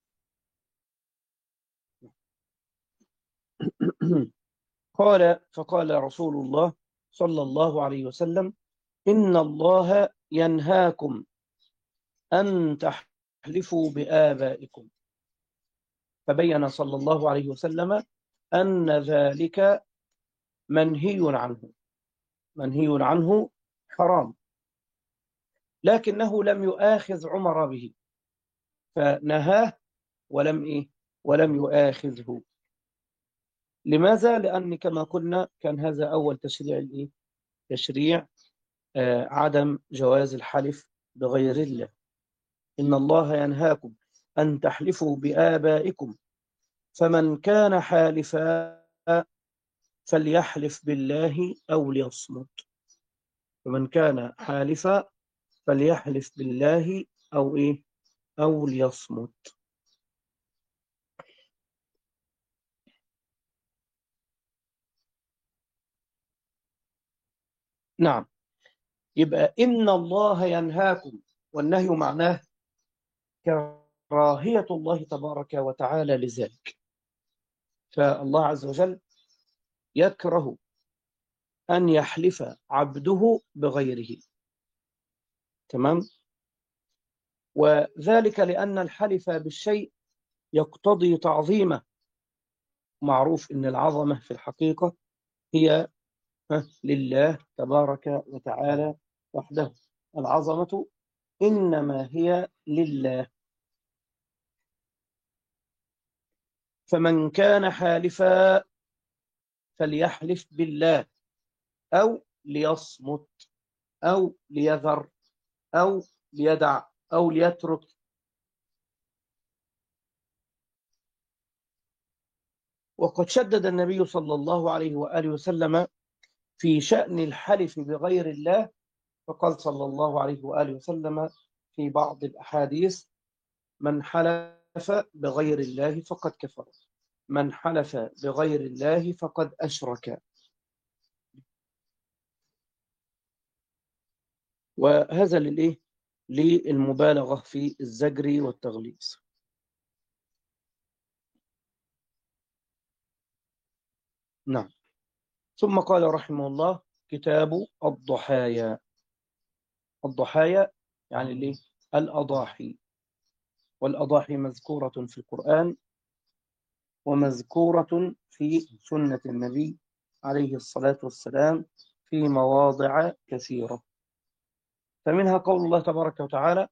فقال رسول الله صلى الله عليه وسلم إن الله ينهاكم أن تحلفوا بآبائكم، فبين صلى الله عليه وسلم أن ذلك منهي عنه، منهي عنه، حرام، لكنه لم يؤاخذ عمر به، فنهاه ولم يؤاخذه. لماذا؟ لأن كما قلنا كان هذا أول تشريع عدم جواز الحلف بغير الله. إن الله ينهاكم أن تحلفوا بآبائكم، فمن كان حالفا فليحلف بالله أو ليصمت. فمن كان حالفا فليحلف بالله أو ليصمت. نعم، يبقى إن الله ينهاكم، والنهي معناه كراهية الله تبارك وتعالى لذلك، فالله عز وجل يكره أن يحلف عبده بغيره. تمام؟ وذلك لأن الحلف بالشيء يقتضي تعظيمه. معروف أن العظمة في الحقيقة هي لله تبارك وتعالى وحده. العظمة إنما هي لله. فمن كان حالفا فليحلف بالله أو ليصمت أو ليذر أو ليدع أو ليترك. وقد شدد النبي صلى الله عليه وآله وسلم في شأن الحلف بغير الله، فقال صلى الله عليه وآله وسلم في بعض الأحاديث: من حلف بغير الله فقد كفر، من حلف بغير الله فقد أشرك. وهذا للإيه؟ للمبالغة في الزجر والتغليظ. نعم. ثم قال رحمه الله: كتاب الضحايا. الضحايا يعني الإيه؟ الأضاحي. والأضاحي مذكورة في القرآن ومذكورة في سنة النبي عليه الصلاة والسلام في مواضع كثيرة. فمنها قول الله تبارك وتعالى: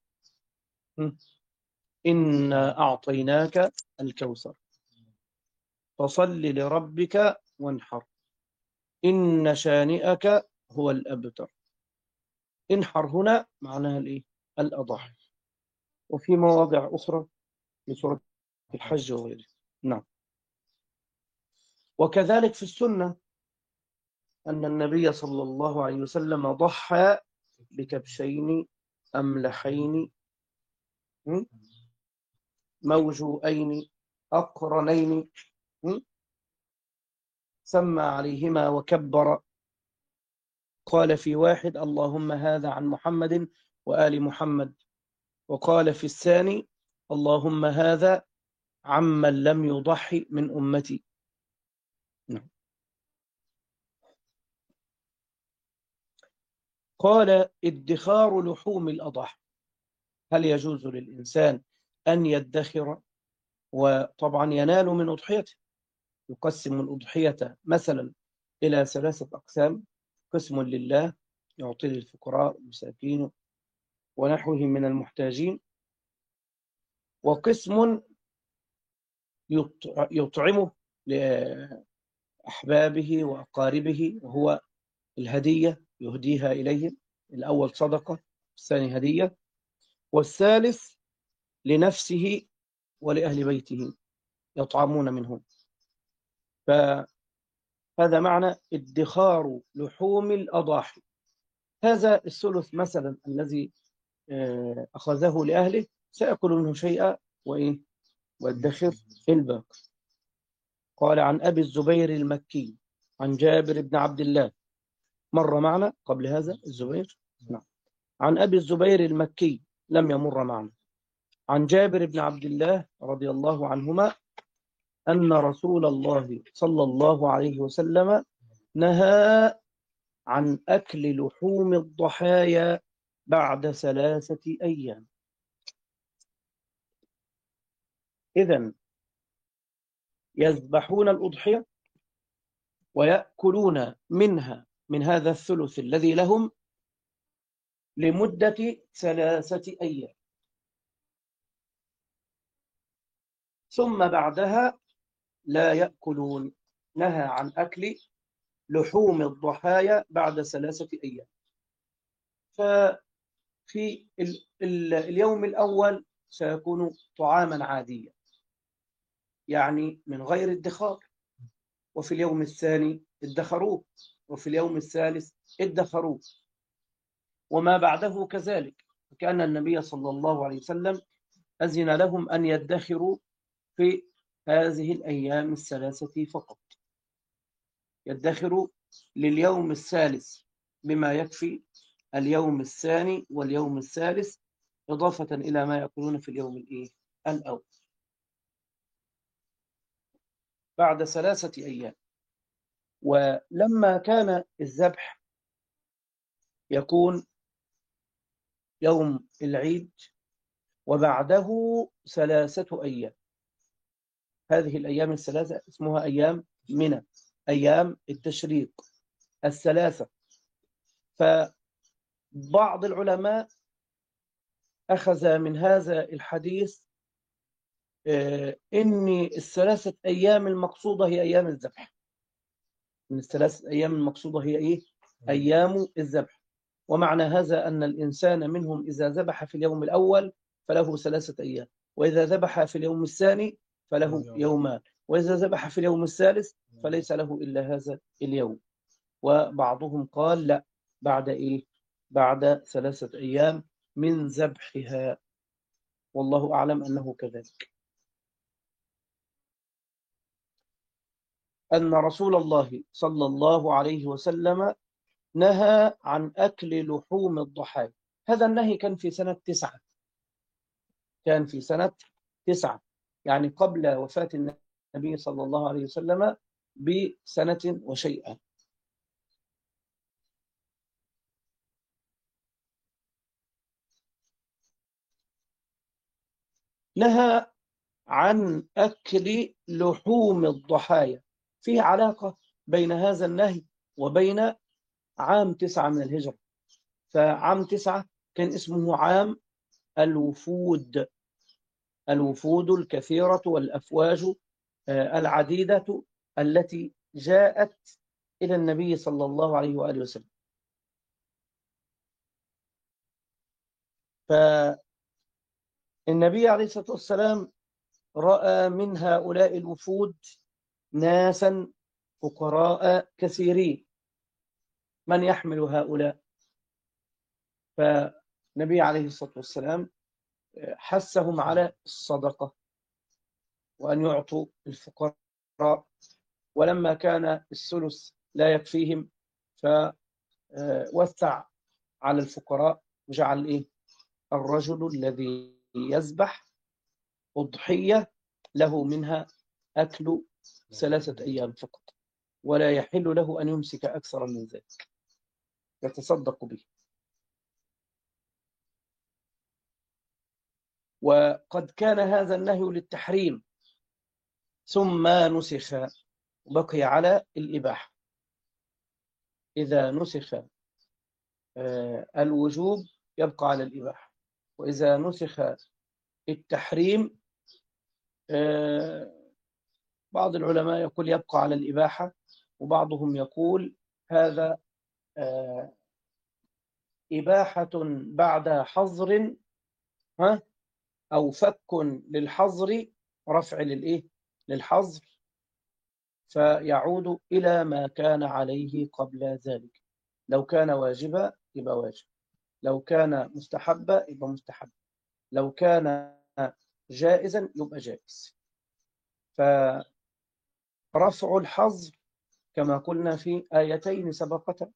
إنا أعطيناك الكوثر فصل لربك وانحر إن شانئك هو الأبتر. انحر هنا معناها الإيه؟ الأضاحي. وفي مواضع أخرى في سورة الحج وغيره. نعم. وكذلك في السنة أن النبي صلى الله عليه وسلم ضحى بكبشين أملحين موجوئين أقرنين، سمى عليهما وكبر. قال في واحد: اللهم هذا عن محمد وآل محمد. وقال في الثاني: اللهم هذا عمن لم يضحي من أمتي. قال: ادخار لحوم الأضاحي. هل يجوز للإنسان أن يدخر؟ وطبعا ينال من أضحيته. يقسم الأضحية مثلا إلى 3 أقسام: قسم لله يعطي للفقراء والمساكين ونحوهم من المحتاجين، وقسم يطعمه لأحبابه وأقاربه وهو الهدية يهديها إليهم. الأول صدقة، الثاني هدية، والثالث لنفسه ولأهل بيته يطعمون منه. فهذا معنى ادخار لحوم الأضاحي. هذا الثلث مثلا الذي أخذه لأهله سيأكل منه شيئا وإيه؟ وادخر الباقي. قال: عن أبي الزبير المكي عن جابر بن عبد الله. مر معنا قبل هذا الزبير؟ نعم. عن أبي الزبير المكي لم يمر معنا. عن جابر بن عبد الله رضي الله عنهما أن رسول الله صلى الله عليه وسلم نهى عن أكل لحوم الضحايا بعد 3 أيام. إذن يذبحون الأضحية ويأكلون منها من هذا الثلث الذي لهم لمدة 3 أيام، ثم بعدها لا يأكلون. نهى عن أكل لحوم الضحايا بعد 3 أيام. ففي اليوم الأول سيكون طعاما عاديا يعني من غير ادخار، وفي اليوم الثاني ادخروه، وفي اليوم الثالث ادخروه، وما بعده كذلك. كان النبي صلى الله عليه وسلم أذن لهم أن يدخروا في هذه الأيام ال3 فقط. يدخروا لليوم الثالث بما يكفي اليوم الثاني واليوم الثالث، إضافة إلى ما يأكلون في اليوم الأول بعد 3 أيام. ولما كان الذبح يكون يوم العيد وبعده 3 أيام، هذه الأيام ال3 اسمها أيام منى، أيام التشريق. الثلاثة. فبعض العلماء أخذ من هذا الحديث إن الثلاثة أيام المقصودة هي أيام الذبح. من الثلاثة أيام المقصودة هي إيه؟ أيام الذبح. ومعنى هذا أن الإنسان منهم إذا ذبح في اليوم الأول فله 3 أيام، وإذا ذبح في اليوم الثاني فله يومان، وإذا ذبح في اليوم الثالث فليس له إلا هذا اليوم. وبعضهم قال لا، بعد إيه؟ بعد 3 أيام من ذبحها، والله أعلم أنه كذلك. أن رسول الله صلى الله عليه وسلم نهى عن أكل لحوم الضحايا. هذا النهي كان في سنة 9، كان في سنة 9، يعني قبل وفاة النبي صلى الله عليه وسلم بسنة وشيئا. نهى عن أكل لحوم الضحايا. فيه علاقة بين هذا النهي وبين عام 9 من الهجرة. فعام 9 كان اسمه عام الوفود، الوفود الكثيرة والأفواج العديدة التي جاءت إلى النبي صلى الله عليه وآله وسلم. فالنبي عليه الصلاة والسلام رأى من هؤلاء الوفود ناسا فقراء كثيرين، من يحمل هؤلاء؟ فالنبي عليه الصلاة والسلام حثهم على الصدقة وأن يعطوا الفقراء، ولما كان الثلث لا يكفيهم فوسع على الفقراء وجعل إيه؟ الرجل الذي يذبح أضحية له منها أكل 3 أيام فقط، ولا يحل له أن يمسك أكثر من ذلك، يتصدق به. وقد كان هذا النهي للتحريم ثم نسخ وبقي على الإباحة. إذا نسخ الوجوب يبقى على الإباحة، وإذا نسخ التحريم بعض العلماء يقول يبقى على الإباحة، وبعضهم يقول هذا إباحة بعد حظر، أو فك للحظر، رفع للإيه؟ للحظر، فيعود إلى ما كان عليه قبل ذلك. لو كان واجبا يبقى واجب، لو كان مستحبا يبقى مستحب، لو كان جائزا يبقى جائز. فرفع الحظر كما قلنا في آيتين سبقتا،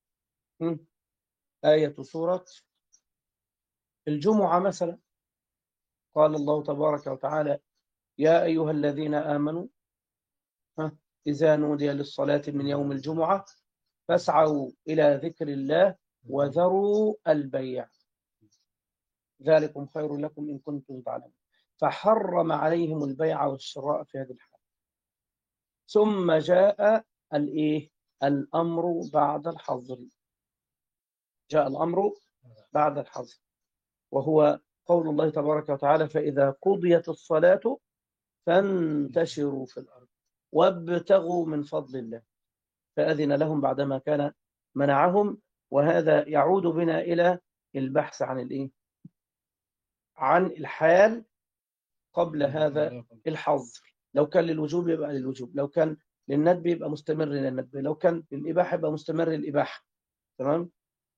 آية سورة الجمعة مثلا، قال الله تبارك وتعالى يا أيها الذين آمنوا إذا نودي للصلاة من يوم الجمعة فاسعوا إلى ذكر الله وذروا البيع ذلكم خير لكم إن كنتم تعلمون. فحرم عليهم البيع والشراء في هذه الحالة. ثم جاء الأمر بعد الحظر، جاء الأمر بعد الحظر، وهو قول الله تبارك وتعالى فإذا قضيت الصلاة فانتشروا في الأرض وابتغوا من فضل الله، فأذن لهم بعدما كان منعهم. وهذا يعود بنا إلى البحث عن عن الحال قبل هذا الحظر. لو كان للوجوب يبقى للوجوب، لو كان للندب يبقى مستمر للندب، لو كان للإباحة يبقى مستمر للإباحة. تمام.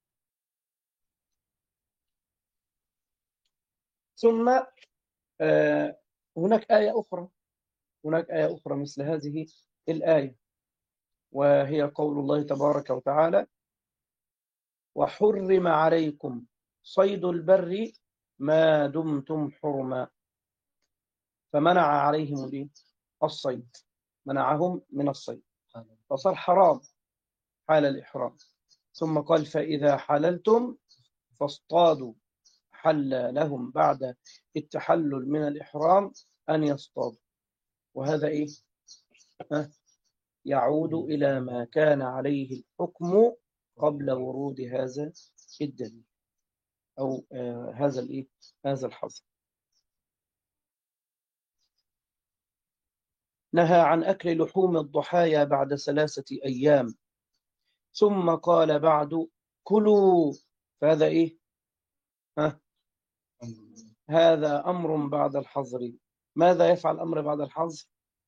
ثم هناك آية أخرى، مثل هذه الآية، وهي قول الله تبارك وتعالى وحرم عليكم صيد البر ما دمتم حرما، فمنع عليهم الصيد، منعهم من الصيد فصار حرام حال الإحرام. ثم قال فإذا حللتم فاصطادوا، حل لهم بعد التحلل من الإحرام أن يصطادوا. وهذا يعود إلى ما كان عليه الحكم قبل ورود هذا الدليل أو هذا الحظر. نهى عن أكل لحوم الضحايا بعد 3 أيام، ثم قال بعد كلوا. فهذا ها؟ هذا أمر بعد الحظر. ماذا يفعل أمر بعد الحظر؟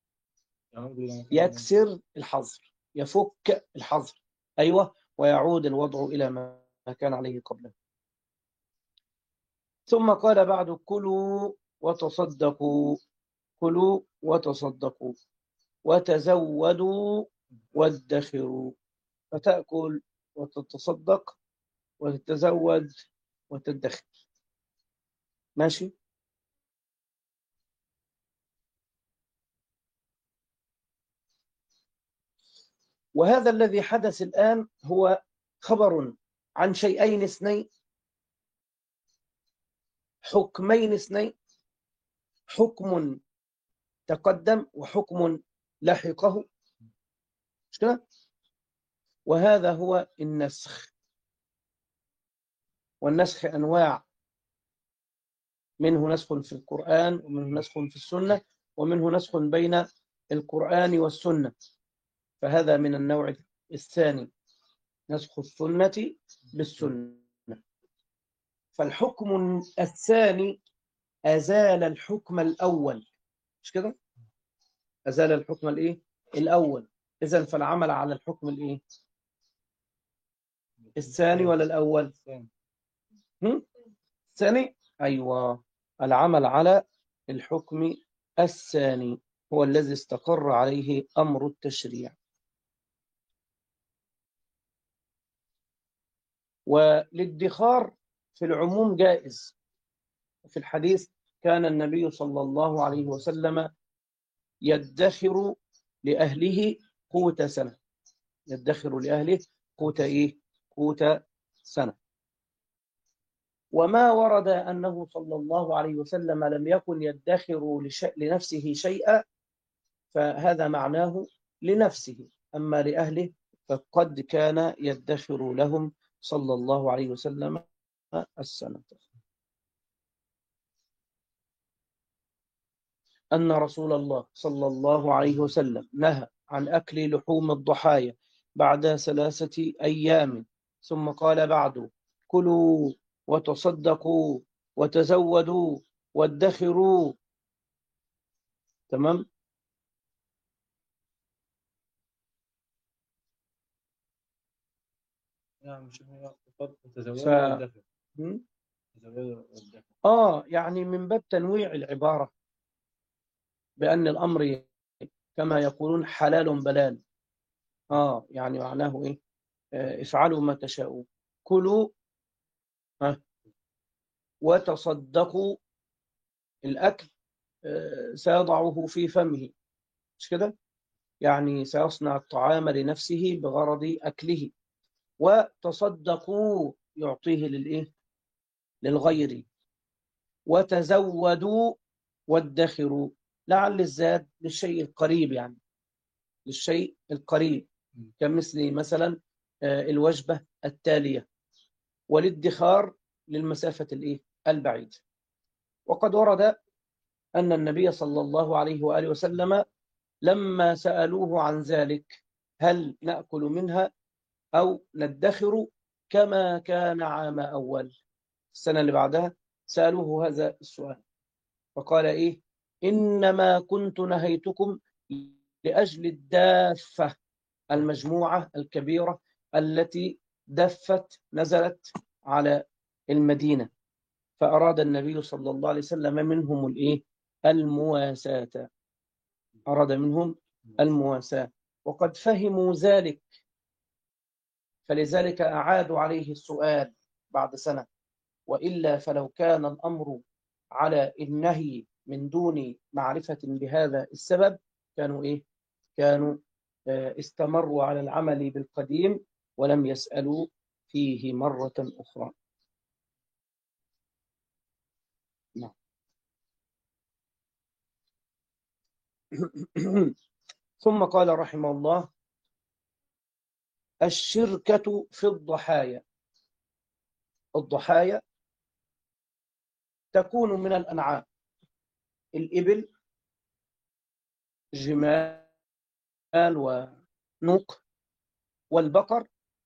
يكسر الحظر، يفك الحظر. أيوة، ويعود الوضع إلى ما كان عليه قبله. ثم قال بعد كلوا وتصدقوا. كلوا وتصدقوا وتزودوا وادخروا. فتأكل وتتصدق وتتزود وتدخر. ماشي. وهذا الذي حدث الآن هو خبر عن شيئين اثنين، حكمين اثنين، حكم تقدم وحكم لحقه، مش كده؟ وهذا هو النسخ. والنسخ أنواع، منه نسخ في القرآن، ومنه نسخ في السنة، ومنه نسخ بين القرآن والسنة. فهذا من النوع الثاني، نسخ السنة بالسنة. فالحكم الثاني أزال الحكم الأول، مش كده؟ أزال الحكم الأول. إذن فالعمل على الحكم الثاني ولا الأول؟ الثاني. أيوة، العمل على الحكم الثاني هو الذي استقر عليه أمر التشريع. والادخار في العموم جائز. في الحديث كان النبي صلى الله عليه وسلم يدخر لأهله قوت سنة. يدخر لأهله قوت قوت سنة. وما ورد أنه صلى الله عليه وسلم لم يكن يدخر لنفسه شيئا، فهذا معناه لنفسه. أما لأهله فقد كان يدخر لهم صلى الله عليه وسلم السنة. أن رسول الله صلى الله عليه وسلم نهى عن أكل لحوم الضحايا بعد 3 أيام، ثم قال بعد كلوا وتصدقوا وتزودوا وادخروا. تمام. ف... يعني من باب تنويع العبارة، بأن الأمر كما يقولون حلال بلال. يعني معناه افعلوا ما تشاءوا. كلوا وتصدقوا. الأكل سيضعه في فمه، مش كده؟ يعني سيصنع الطعام لنفسه بغرض أكله. وتصدقوا يعطيه للغير. وتزودوا وادخروا، لعل الزاد للشيء القريب، يعني للشيء القريب، كمثل مثلا الوجبة التالية. والادخار للمسافة البعيدة. وقد ورد أن النبي صلى الله عليه وآله وسلم لما سألوه عن ذلك، هل نأكل منها أو ندخر كما كان عام أول، السنة اللي بعدها سألوه هذا السؤال، فقال إنما كنت نهيتكم لأجل الدافة المجموعة الكبيرة التي دفت نزلت على المدينة، فأراد النبي صلى الله عليه وسلم منهم المواساة. أراد منهم المواساة، وقد فهموا ذلك، فلذلك أعادوا عليه السؤال بعد سنة. وإلا فلو كان الأمر على النهي من دون معرفة بهذا السبب، كانوا استمروا على العمل بالقديم ولم يسألوا فيه مرة أخرى. نعم. ثم قال رحمه الله: الشركة في الضحايا. الضحايا تكون من الأنعام: الإبل، جمال ونوق، والبقر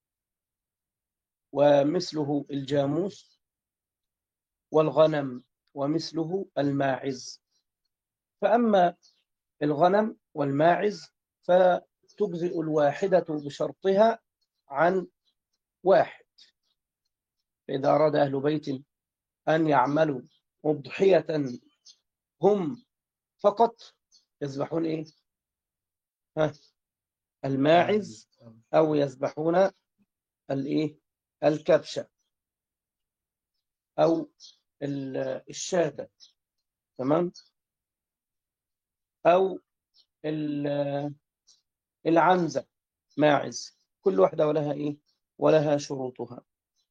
ومثله الجاموس، والغنم ومثله الماعز. فأما الغنم والماعز فتجزئ الواحدة بشرطها عن واحد. فإذا أراد أهل بيت أن يعملوا أضحية هم فقط يذبحون إيه؟ الماعز، أو يذبحون الإيه؟ الكبشة أو الشاة، تمام، أو العنزة، ماعز. كل واحدة ولها إيه؟ ولها شروطها.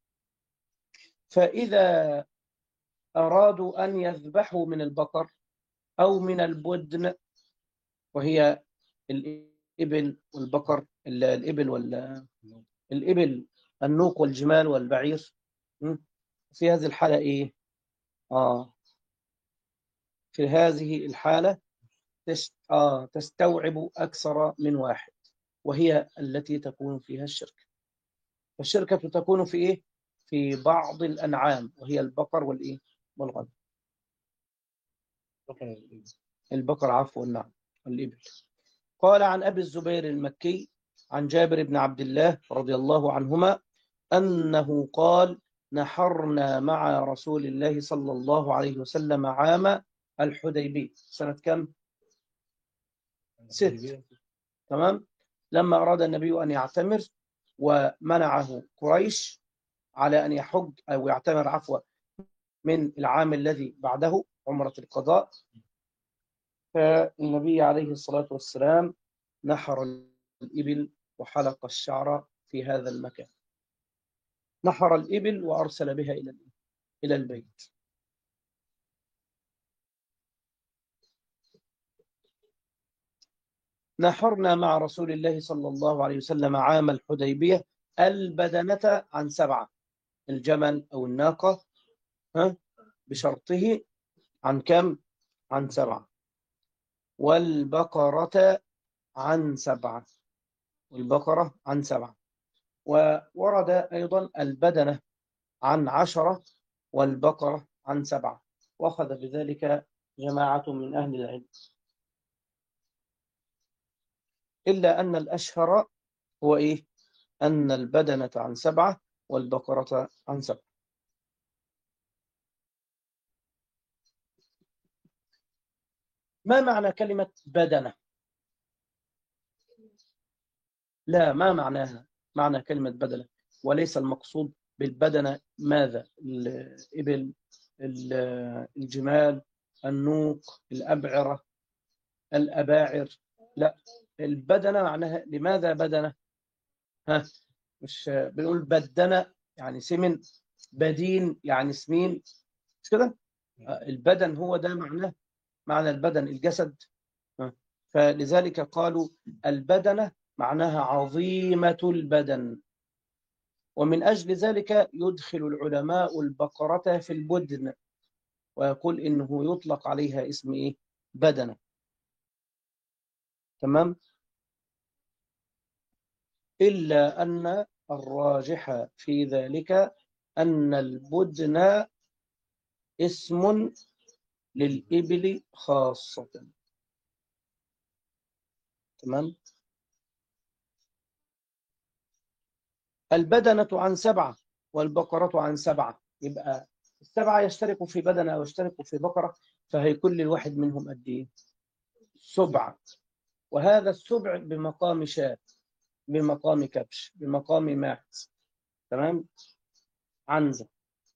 فإذا أرادوا أن يذبحوا من البقر أو من البدن، وهي الإبل والبقر، الإبل، النوق والجمال والبعير، في هذه الحالة إيه؟ في هذه الحالة تستوعب أكثر من واحد، وهي التي تكون فيها الشركة. فالشركة تكون في إيه؟ في بعض الأنعام، وهي البقر والإيه؟ والغنم. البقر، عفوا، نعم، والإبل. قال عن أبي الزبير المكي عن جابر بن عبد الله رضي الله عنهما أنه قال: نحرنا مع رسول الله صلى الله عليه وسلم عام الحديبية. سنة كم؟ 6. تمام. لما أراد النبي أن يعتمر ومنعه قريش على أن يحج أو يعتمر، عفوا، من العام الذي بعده، عمرة القضاء، فالنبي عليه الصلاة والسلام نحر الإبل وحلق الشعر في هذا المكان. نحر الإبل وأرسل بها إلى البيت. نحرنا مع رسول الله صلى الله عليه وسلم عام الحديبية البدنة عن 7، الجمل أو الناقة، بشرطه عن كم؟ عن 7. والبقرة عن 7. والبقرة عن 7. وورد أيضا البدنة عن 10 والبقرة عن 7، وأخذ بذلك جماعة من أهل العلم، إلا أن الأشهر هو إيه؟ أن البدنة عن 7 والبقرة عن 7. ما معنى كلمة بدنة؟ لا، ما معناها؟ معنى كلمة بدنة وليس المقصود بالبدنة ماذا؟ الإبل، الجمال، النوق، الأبعرة، الأباعر. لا، البدنة معناها لماذا بدنة؟ مش بنقول بدنة يعني سمن، بدين يعني سمين، مش كده؟ البدن هو ده معناه، معنى البدن الجسد. فلذلك قالوا البدنة معناها عظيمة البدن، ومن أجل ذلك يدخل العلماء البقرة في البدن، ويقول إنه يطلق عليها اسم إيه؟ بدنة. تمام. إلا أن الراجح في ذلك أن البدن اسم للإبل خاصة. تمام. البدنة عن 7 والبقرة عن 7، يبقى 7 يشتركوا في بدنة ويشتركوا في بقرة، فهيكون للواحد منهم قد إيه؟ 7. وهذا السبع بمقام شاة، بمقام كبش، بمقام ماعز. تمام. عنزة.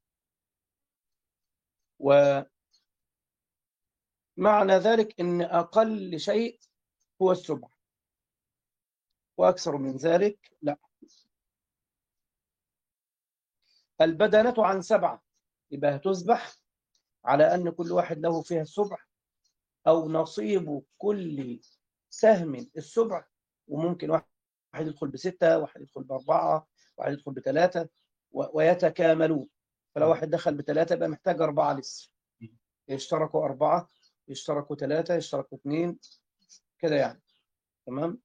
ومعنى ذلك أن أقل شيء هو السبع، وأكثر من ذلك لا. البدنة عن 7 يبقى هتذبح على أن كل واحد له فيها السبع، أو نصيب كل سهم السبع، وممكن واحد يدخل ب6، واحد يدخل ب4، واحد يدخل ب3، ويتكاملون. فلو واحد دخل ب3 يبقى محتاج 4 لسه، يشتركوا 4، يشتركوا 3، يشتركوا 2، كده يعني. تمام.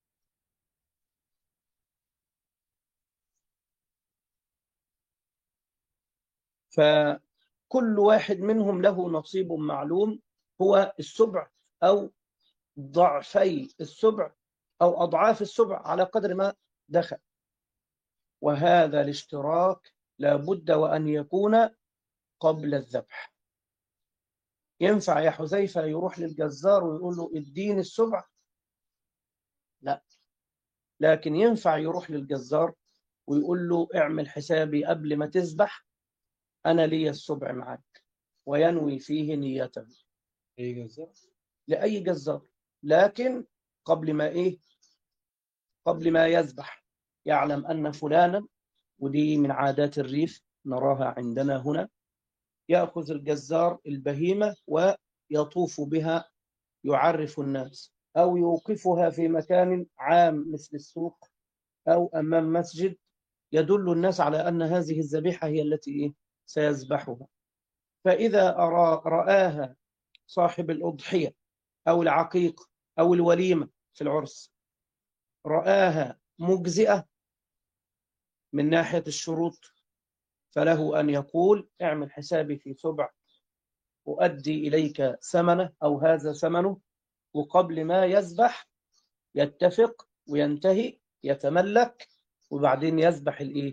فكل واحد منهم له نصيب معلوم، هو السبع أو ضعفي السبع أو أضعاف السبع على قدر ما دخل. وهذا الاشتراك لا بد وأن يكون قبل الذبح. ينفع يا حذيفة يروح للجزار ويقول له اديني السبع؟ لا. لكن ينفع يروح للجزار ويقول له اعمل حسابي قبل ما تذبح، أنا لي السبع معك، وينوي فيه نيته. أي جزار؟ لأي جزار، لكن قبل ما إيه؟ قبل ما يذبح يعلم أن فلانا، ودي من عادات الريف نراها عندنا هنا، يأخذ الجزار البهيمة ويطوف بها، يعرف الناس، أو يوقفها في مكان عام مثل السوق أو أمام مسجد، يدل الناس على أن هذه الذبيحة هي التي إيه؟ سيذبحها. فإذا رآها صاحب الأضحية أو العقيق أو الوليمة في العرس، رآها مجزئة من ناحية الشروط، فله أن يقول اعمل حسابي في سبع، أؤدي إليك ثمنه أو هذا ثمنه، وقبل ما يذبح يتفق وينتهي يتملك، وبعدين يذبح الإيه؟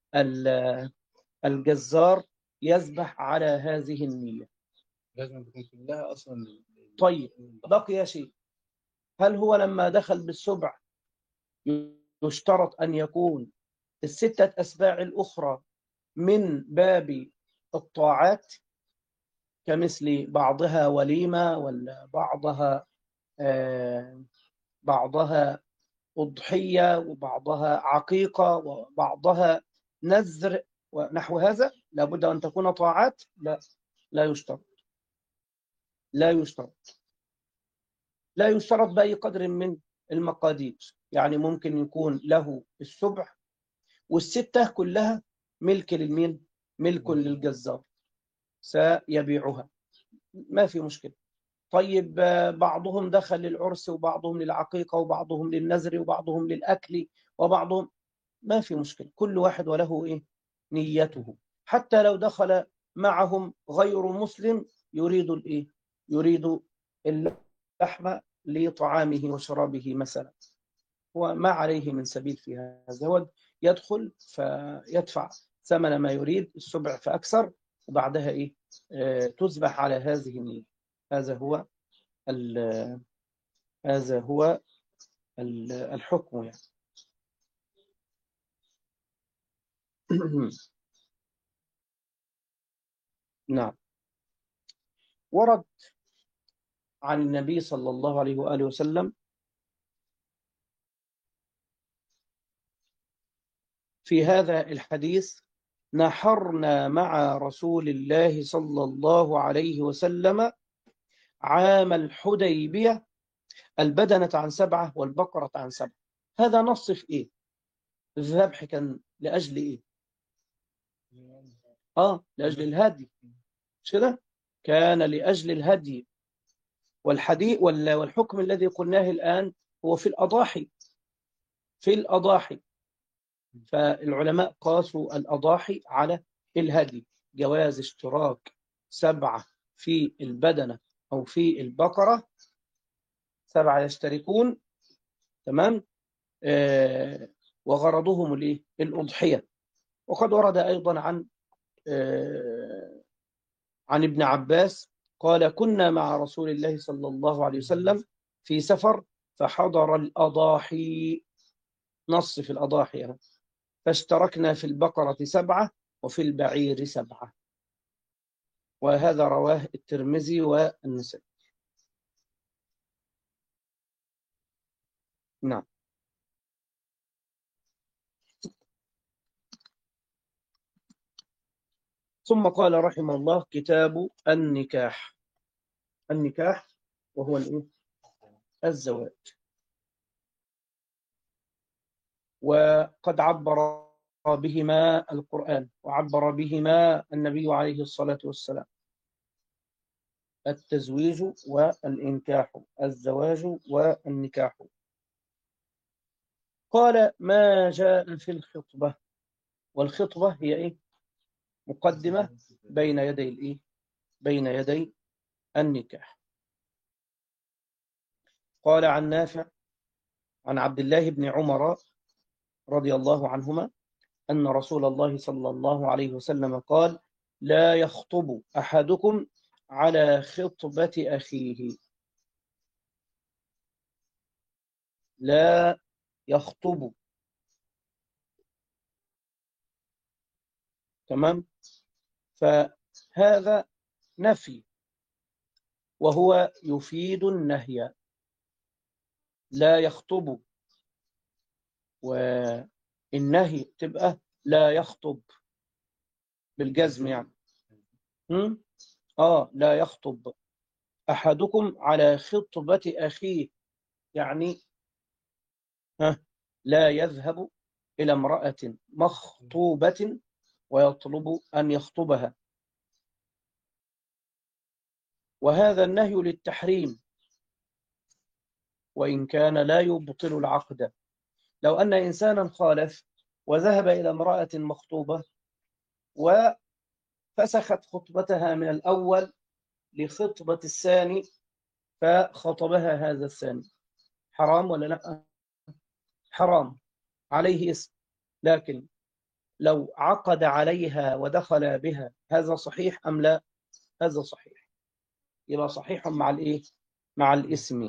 الجزار يذبح على هذه النية. لازم تكون كلها أصلا. طيب، بقي شيء. هل هو لما دخل بالسبع يشترط أن يكون الستة أسباع الأخرى من باب الطاعات، كمثل بعضها وليمة، ولا بعضها أضحية، وبعضها عقيقة، وبعضها نذر ونحو هذا؟ لابد أن تكون طاعات؟ لا، لا يشترط. لا يشترط. لا يشترط بأي قدر من المقادير. يعني ممكن يكون له السبع والستة كلها ملك للمين؟ ملك للجزار، سيبيعها، ما في مشكلة. طيب بعضهم دخل للعرس، وبعضهم للعقيقة، وبعضهم للنذر، وبعضهم للأكل، وبعضهم، ما في مشكلة. كل واحد وله إيه؟ نيته. حتى لو دخل معهم غير مسلم يريد الإيه؟ يريد اللحم لطعامه وشرابه مثلا، وما عليه من سبيل في هذا. هو يدخل فيدفع ثمن ما يريد، السبع فأكثر، وبعدها إيه؟ تذبح على هذه النية. هذا هو هذا هو الحكم يعني. نعم. ورد عن النبي صلى الله عليه وآله وسلم في هذا الحديث: نحرنا مع رسول الله صلى الله عليه وسلم عام الحديبية البدنة عن 7 والبقرة عن 7. هذا نص في إيه؟ الذبح كان لأجل إيه؟ لأجل الهدي، مش كده؟ كان لأجل الهدي. والحكم الذي قلناه الآن هو في الأضاحي. في الأضاحي، فالعلماء قاسوا الأضاحي على الهدي، جواز اشتراك 7 في البدنة أو في البقرة، 7 يشتركون. تمام. وغرضهم الأضحية. وقد ورد أيضا عن ابن عباس قال: كنا مع رسول الله صلى الله عليه وسلم في سفر فحضر الأضاحي، نص في الأضاحي يعني، فاشتركنا في البقرة 7 وفي البعير 7. وهذا رواه الترمذي والنسائي. نعم. ثم قال رحمه الله: كتاب النكاح. النكاح وهو الزواج. وقد عبر بهما القرآن وعبر بهما النبي عليه الصلاة والسلام: التزويج والإنكاح، الزواج والنكاح. قال: ما جاء في الخطبة. والخطبة هي إيه؟ مقدمة بين يدي الإيه؟ بين يدي النكاح. قال عن نافع عن عبد الله بن عمر رضي الله عنهما أن رسول الله صلى الله عليه وسلم قال: لا يخطب أحدكم على خطبة أخيه. لا يخطب. تمام. فهذا نفي وهو يفيد النهي. لا يخطب، والنهي تبقى لا يخطب بالجزم يعني. لا يخطب أحدكم على خطبة أخيه، يعني لا يذهب إلى امرأة مخطوبة ويطلب أن يخطبها. وهذا النهي للتحريم، وإن كان لا يبطل العقد. لو أن إنسانا خالف وذهب إلى امرأة مخطوبة وفسخت خطبتها من الأول لخطبة الثاني فخطبها هذا الثاني، حرام ولا لا؟ حرام، عليه اسم. لكن لو عقد عليها ودخل بها، هذا صحيح أم لا؟ هذا صحيح، يبقى صحيح مع الإيه؟ مع الاسم.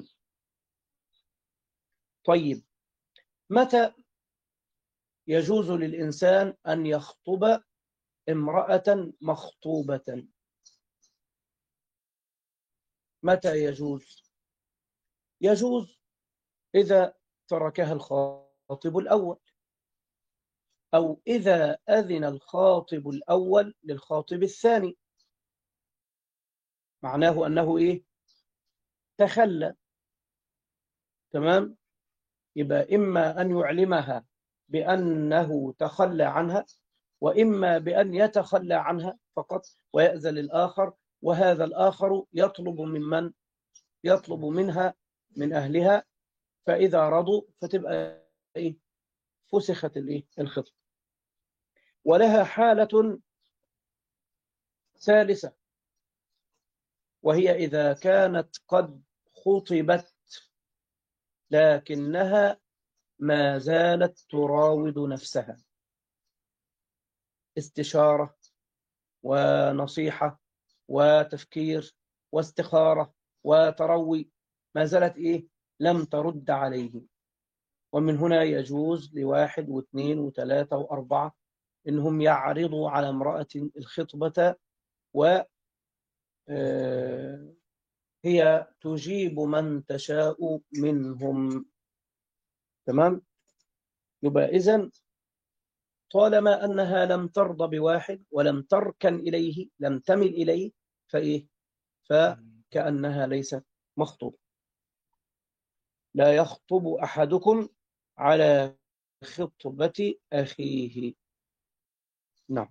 طيب، متى يجوز للإنسان أن يخطب امرأة مخطوبة؟ متى يجوز؟ يجوز إذا تركها الخاطب الأول، أو إذا أذن الخاطب الأول للخاطب الثاني. معناه أنه إيه؟ تخلى. تمام. يبقى إما أن يعلمها بأنه تخلى عنها، وإما بأن يتخلى عنها فقط ويأذن الآخر، وهذا الآخر يطلب ممن يطلب منها من أهلها، فإذا رضوا فتبقى إيه؟ فسخت الإيه؟ الخطبة. ولها حالة ثالثة، وهي إذا كانت قد خطبت لكنها ما زالت تراود نفسها، استشارة ونصيحة وتفكير واستخارة وتروي، ما زالت إيه؟ لم ترد عليه. ومن هنا يجوز لواحد واثنين وثلاثة وأربعة إنهم يعرضوا على امرأة الخطبة، وهي تجيب من تشاء منهم. تمام. يبقى إذن طالما أنها لم ترضى بواحد ولم تركن إليه، لم تمل إليه، فإيه؟ فكأنها ليست مخطوبة. لا يخطب أحدكم على خطبة أخيه. نعم.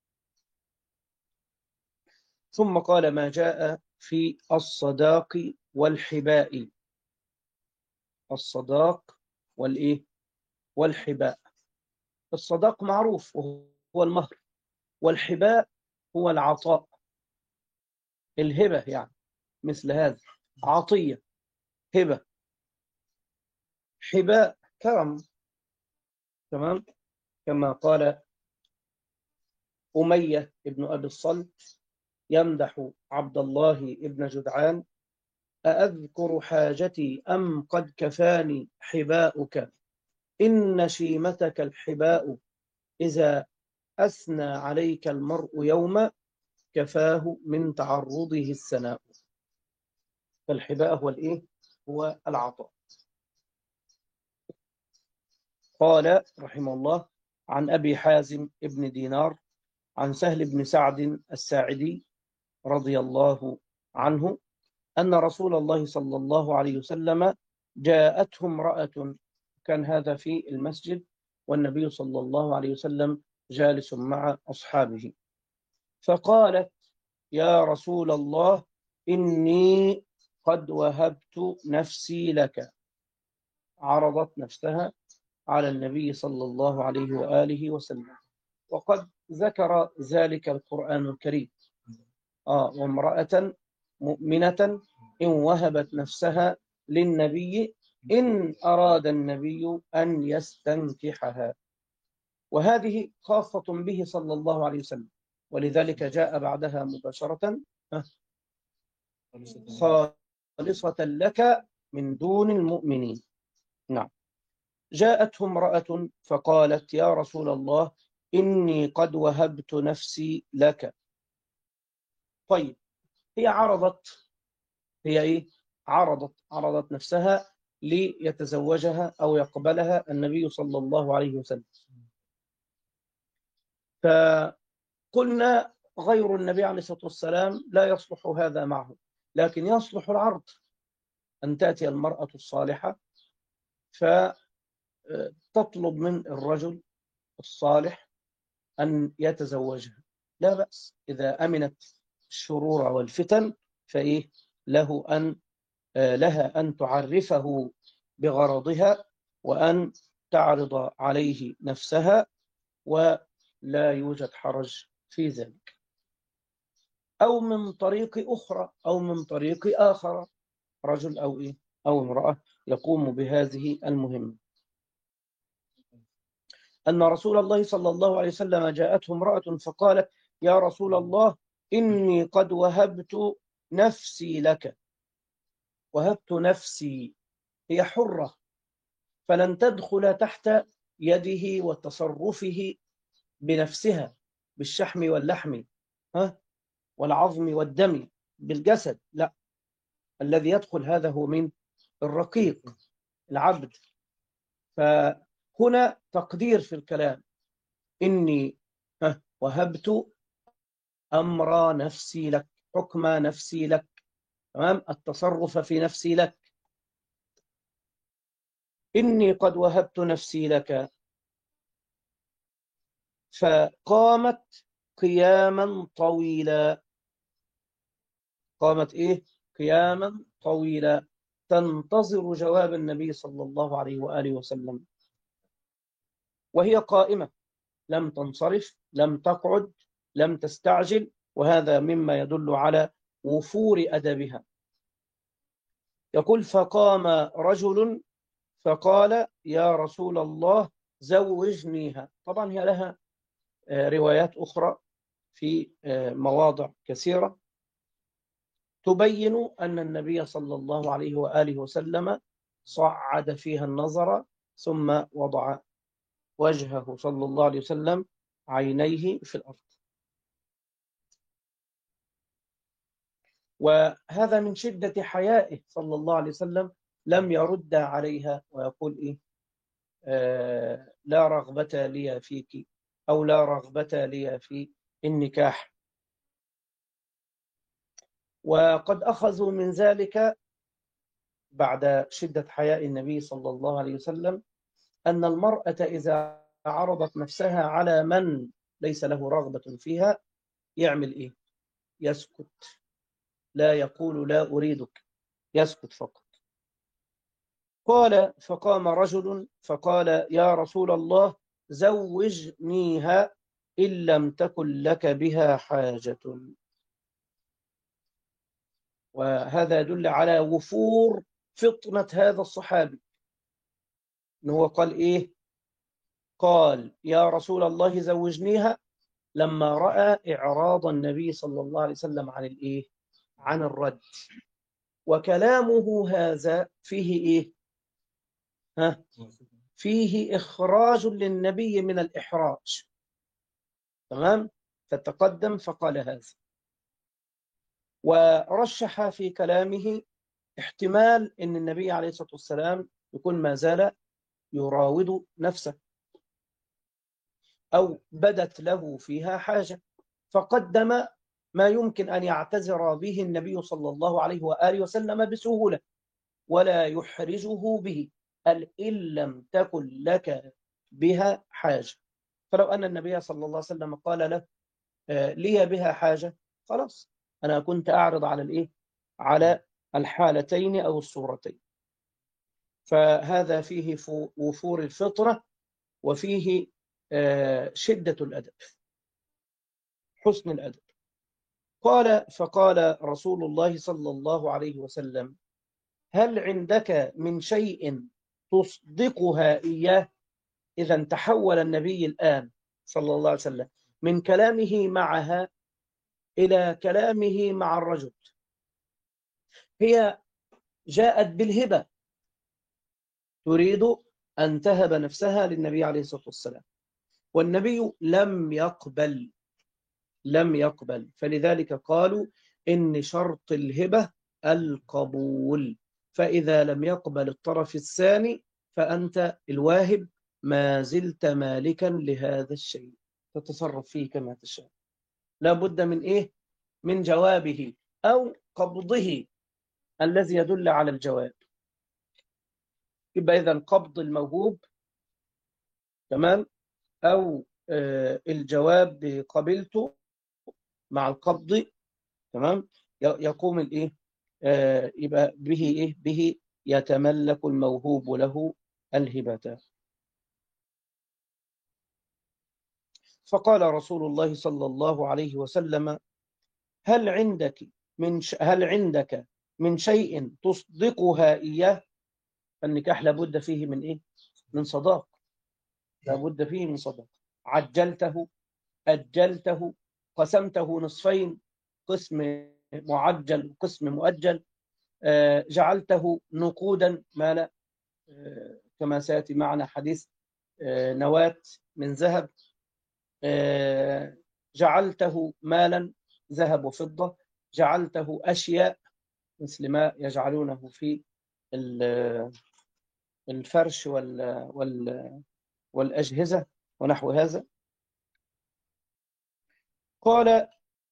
ثم قال: ما جاء في الصداق والحباء. الصداق والإيه؟ والحباء. الصداق معروف وهو المهر، والحباء هو العطاء، الهبة يعني، مثل هذا عطية، هبة، حباء، كرم. تمام. كما قال أمية ابن أبي الصلت يمدح عبد الله ابن جدعان: أأذكر حاجتي أم قد كفاني حباؤك، إن شيمتك الحباء، إذا أثنى عليك المرء يوما كفاه من تعرضه السناء. فالحباء هو الإيه؟ هو العطاء. قال رحمه الله عن أبي حازم ابن دينار عن سهل بن سعد الساعدي رضي الله عنه أن رسول الله صلى الله عليه وسلم جاءته امرأة، كان هذا في المسجد والنبي صلى الله عليه وسلم جالس مع أصحابه، فقالت: يا رسول الله، إني قد وهبت نفسي لك. عرضت نفسها على النبي صلى الله عليه وآله وسلم، وقد ذكر ذلك القرآن الكريم. وامرأة مؤمنة إن وهبت نفسها للنبي إن أراد النبي أن يستنكحها، وهذه خاصة به صلى الله عليه وسلم، ولذلك جاء بعدها مباشرة: خالصة لك من دون المؤمنين. نعم. جاءته امرأة فقالت: يا رسول الله، إني قد وهبت نفسي لك. طيب، هي عرضت نفسها ليتزوجها أو يقبلها النبي صلى الله عليه وسلم. فقلنا غير النبي عليه الصلاة والسلام لا يصلح هذا معه، لكن يصلح العرض، أن تأتي المرأة الصالحة فتطلب من الرجل الصالح أن يتزوجها، لا بأس إذا أمنت الشرور والفتن، فإيه لها أن تعرفه بغرضها وأن تعرض عليه نفسها، ولا يوجد حرج في ذلك. أو من طريق أخرى، أو من طريق آخر، رجل أو امرأة يقوم بهذه المهمة. أن رسول الله صلى الله عليه وسلم جاءته امرأة فقالت: يا رسول الله، إني قد وهبت نفسي لك. وهبت نفسي، هي حرة، فلن تدخل تحت يده وتصرفه بنفسها، بالشحم واللحم والعظم والدم، بالجسد، لا. الذي يدخل هذا هو من الرقيق، العبد. فهنا تقدير في الكلام: إني وهبت أمر نفسي لك، حكم نفسي لك، تمام، التصرف في نفسي لك. إني قد وهبت نفسي لك. فقامت قياما طويلا. قامت قياما طويلا، تنتظر جواب النبي صلى الله عليه وآله وسلم، وهي قائمة، لم تنصرف، لم تقعد، لم تستعجل، وهذا مما يدل على وفور أدبها. يقول: فقام رجل فقال: يا رسول الله، زوجنيها. طبعا هي لها روايات أخرى في مواضع كثيرة تبين أن النبي صلى الله عليه وآله وسلم صعد فيها النظر، ثم وضع وجهه صلى الله عليه وسلم عينيه في الأرض. وهذا من شدة حيائه صلى الله عليه وسلم، لم يرد عليها ويقول لا رغبة لي فيك، أو لا رغبة لي في النكاح. وقد أخذوا من ذلك بعد شدة حياء النبي صلى الله عليه وسلم أن المرأة إذا عرضت نفسها على من ليس له رغبة فيها يعمل يسكت، لا يقول لا أريدك، يسكت فقط. قال: فقام رجل فقال: يا رسول الله، زوجنيها إن لم تكن لك بها حاجة. وهذا يدل على وفور فطنة هذا الصحابي، إنه قال قال: يا رسول الله، زوجنيها، لما رأى إعراض النبي صلى الله عليه وسلم عن الرد. وكلامه هذا فيه فيه إخراج للنبي من الإحراج، تمام. فتقدم فقال هذا، ورشح في كلامه احتمال أن النبي عليه الصلاة والسلام يكون ما زال يراود نفسه، أو بدت له فيها حاجة، فقدم ما يمكن أن يعتذر به النبي صلى الله عليه وآله وسلم بسهولة. ولا يحرجه به، قال إن لم تكن لك بها حاجة. فلو أن النبي صلى الله عليه وسلم قال له لي بها حاجة، خلاص أنا كنت أعرض على الإيه؟ على الحالتين أو الصورتين. فهذا فيه وفور الفطرة، وفيه شدة الأدب، حسن الأدب. فقال رسول الله صلى الله عليه وسلم: هل عندك من شيء تصدقها إياه؟ إذا تحول النبي الآن صلى الله عليه وسلم من كلامه معها إلى كلامه مع الرجل. هي جاءت بالهبة، تريد أن تهب نفسها للنبي عليه الصلاة والسلام، والنبي لم يقبل. فلذلك قالوا إن شرط الهبة القبول، فإذا لم يقبل الطرف الثاني فأنت الواهب ما زلت مالكا لهذا الشيء، تتصرف فيه كما تشاء. لا بد من إيه؟ من جوابه أو قبضه الذي يدل على الجواب. يبقى إذن قبض الموهوب، تمام، أو الجواب بقبلته مع القبض، تمام، يقوم الإيه؟ يبقى به إيه؟ به يتملك الموهوب له الهبة. فقال رسول الله صلى الله عليه وسلم: هل عندك من شيء تصدقها إياه؟ النكاح لابد فيه من إيه؟ من صداق، لابد فيه من صداق. عجلته، أجلته، قسمته نصفين، قسم معجل وقسم مؤجل، جعلته نقودا مالا، كما سيأتي معنا حديث نواة من ذهب، جعلته مالا ذهب وفضة، جعلته أشياء مثل ما يجعلونه في الفرش والأجهزة ونحو هذا. قال: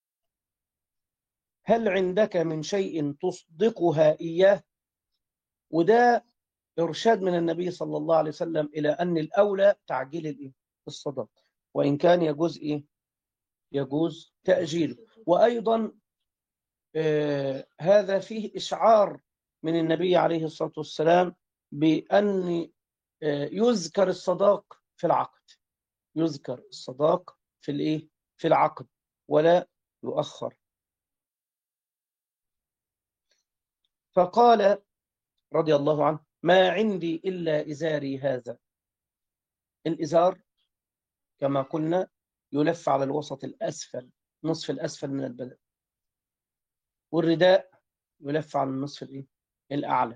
هل عندك من شيء تصدقها إياه؟ وده إرشاد من النبي صلى الله عليه وسلم إلى أن الأولى تعجيل الصدق، وإن كان يجوز يجوز تأجيله. وأيضا هذا فيه إشعار من النبي عليه الصلاة والسلام بأن يذكر الصداق في العقد، يذكر الصداق في العقد ولا يؤخر. فقال رضي الله عنه: ما عندي إلا إزاري هذا. الإزار كما قلنا يلف على الوسط الأسفل، نصف الأسفل من البدن، والرداء يلف على النصف الأعلى.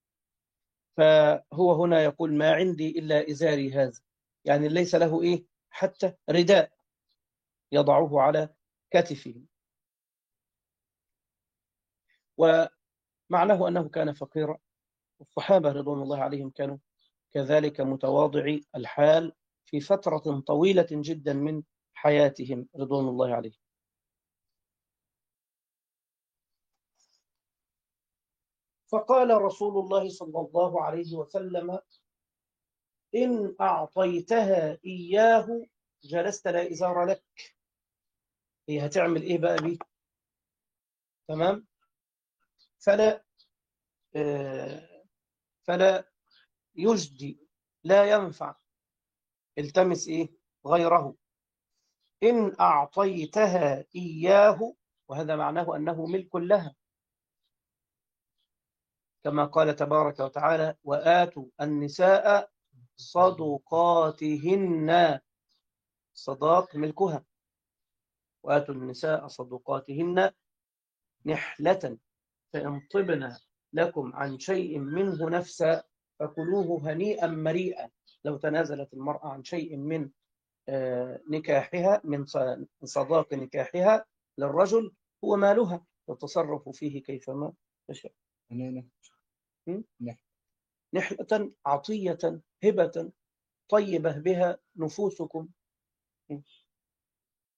فهو هنا يقول: ما عندي إلا إزاري هذا، يعني ليس له حتى رداء يضعه على كتفه. ومعناه أنه كان فقيرا، والصحابة رضوان الله عليهم كانوا كذلك متواضعي الحال في فترة طويلة جدا من حياتهم رضوان الله عليهم. فقال رسول الله صلى الله عليه وسلم: إن أعطيتها إياه جلست لا إزار لك. هي هتعمل إيه بقى بيه؟ تمام؟ فلا يجدي، لا ينفع، التمس غيره. إن أعطيتها إياه، وهذا معناه أنه ملك لها، كما قال تبارك وتعالى: وآتوا النساء صدقاتهن، صداق ملكها، وآتوا النساء صدقاتهن نحلة فإن طبن لكم عن شيء منه نفسا فكلوه هنيئا مريئا. لو تنازلت المرأة عن شيء من نكاحها، من صداق نكاحها للرجل، هو مالها تتصرف فيه كيفما تشاء. نحلة، عطية، هبة طيبة بها نفوسكم.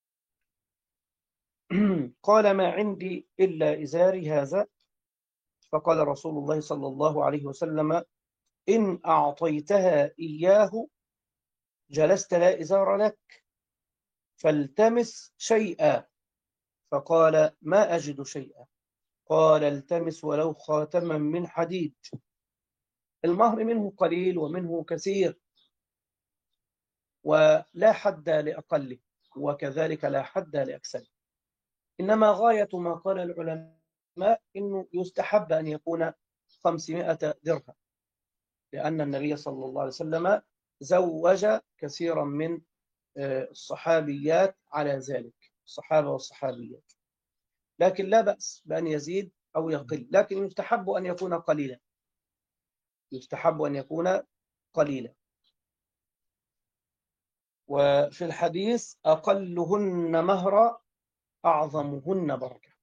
قال: ما عندي إلا إزاري هذا. فقال رسول الله صلى الله عليه وسلم: إن أعطيتها إياه جلست لا إزار لك، فالتمس شيئا. فقال: ما أجد شيئا. قال: التمس ولو خاتما من حديد. المهر منه قليل ومنه كثير، ولا حد لأقله، وكذلك لا حد لأكثره. إنما غاية ما قال العلماء إنه يستحب أن يكون 500 درهم، لأن النبي صلى الله عليه وسلم زوج كثيرا من الصحابيات على ذلك، الصحابة والصحابيات. لكن لا بأس بأن يزيد أو يقل، لكن يستحب أن يكون قليلا، يستحب أن يكون قليلا. وفي الحديث: أقلهن مهرا أعظمهن بركة.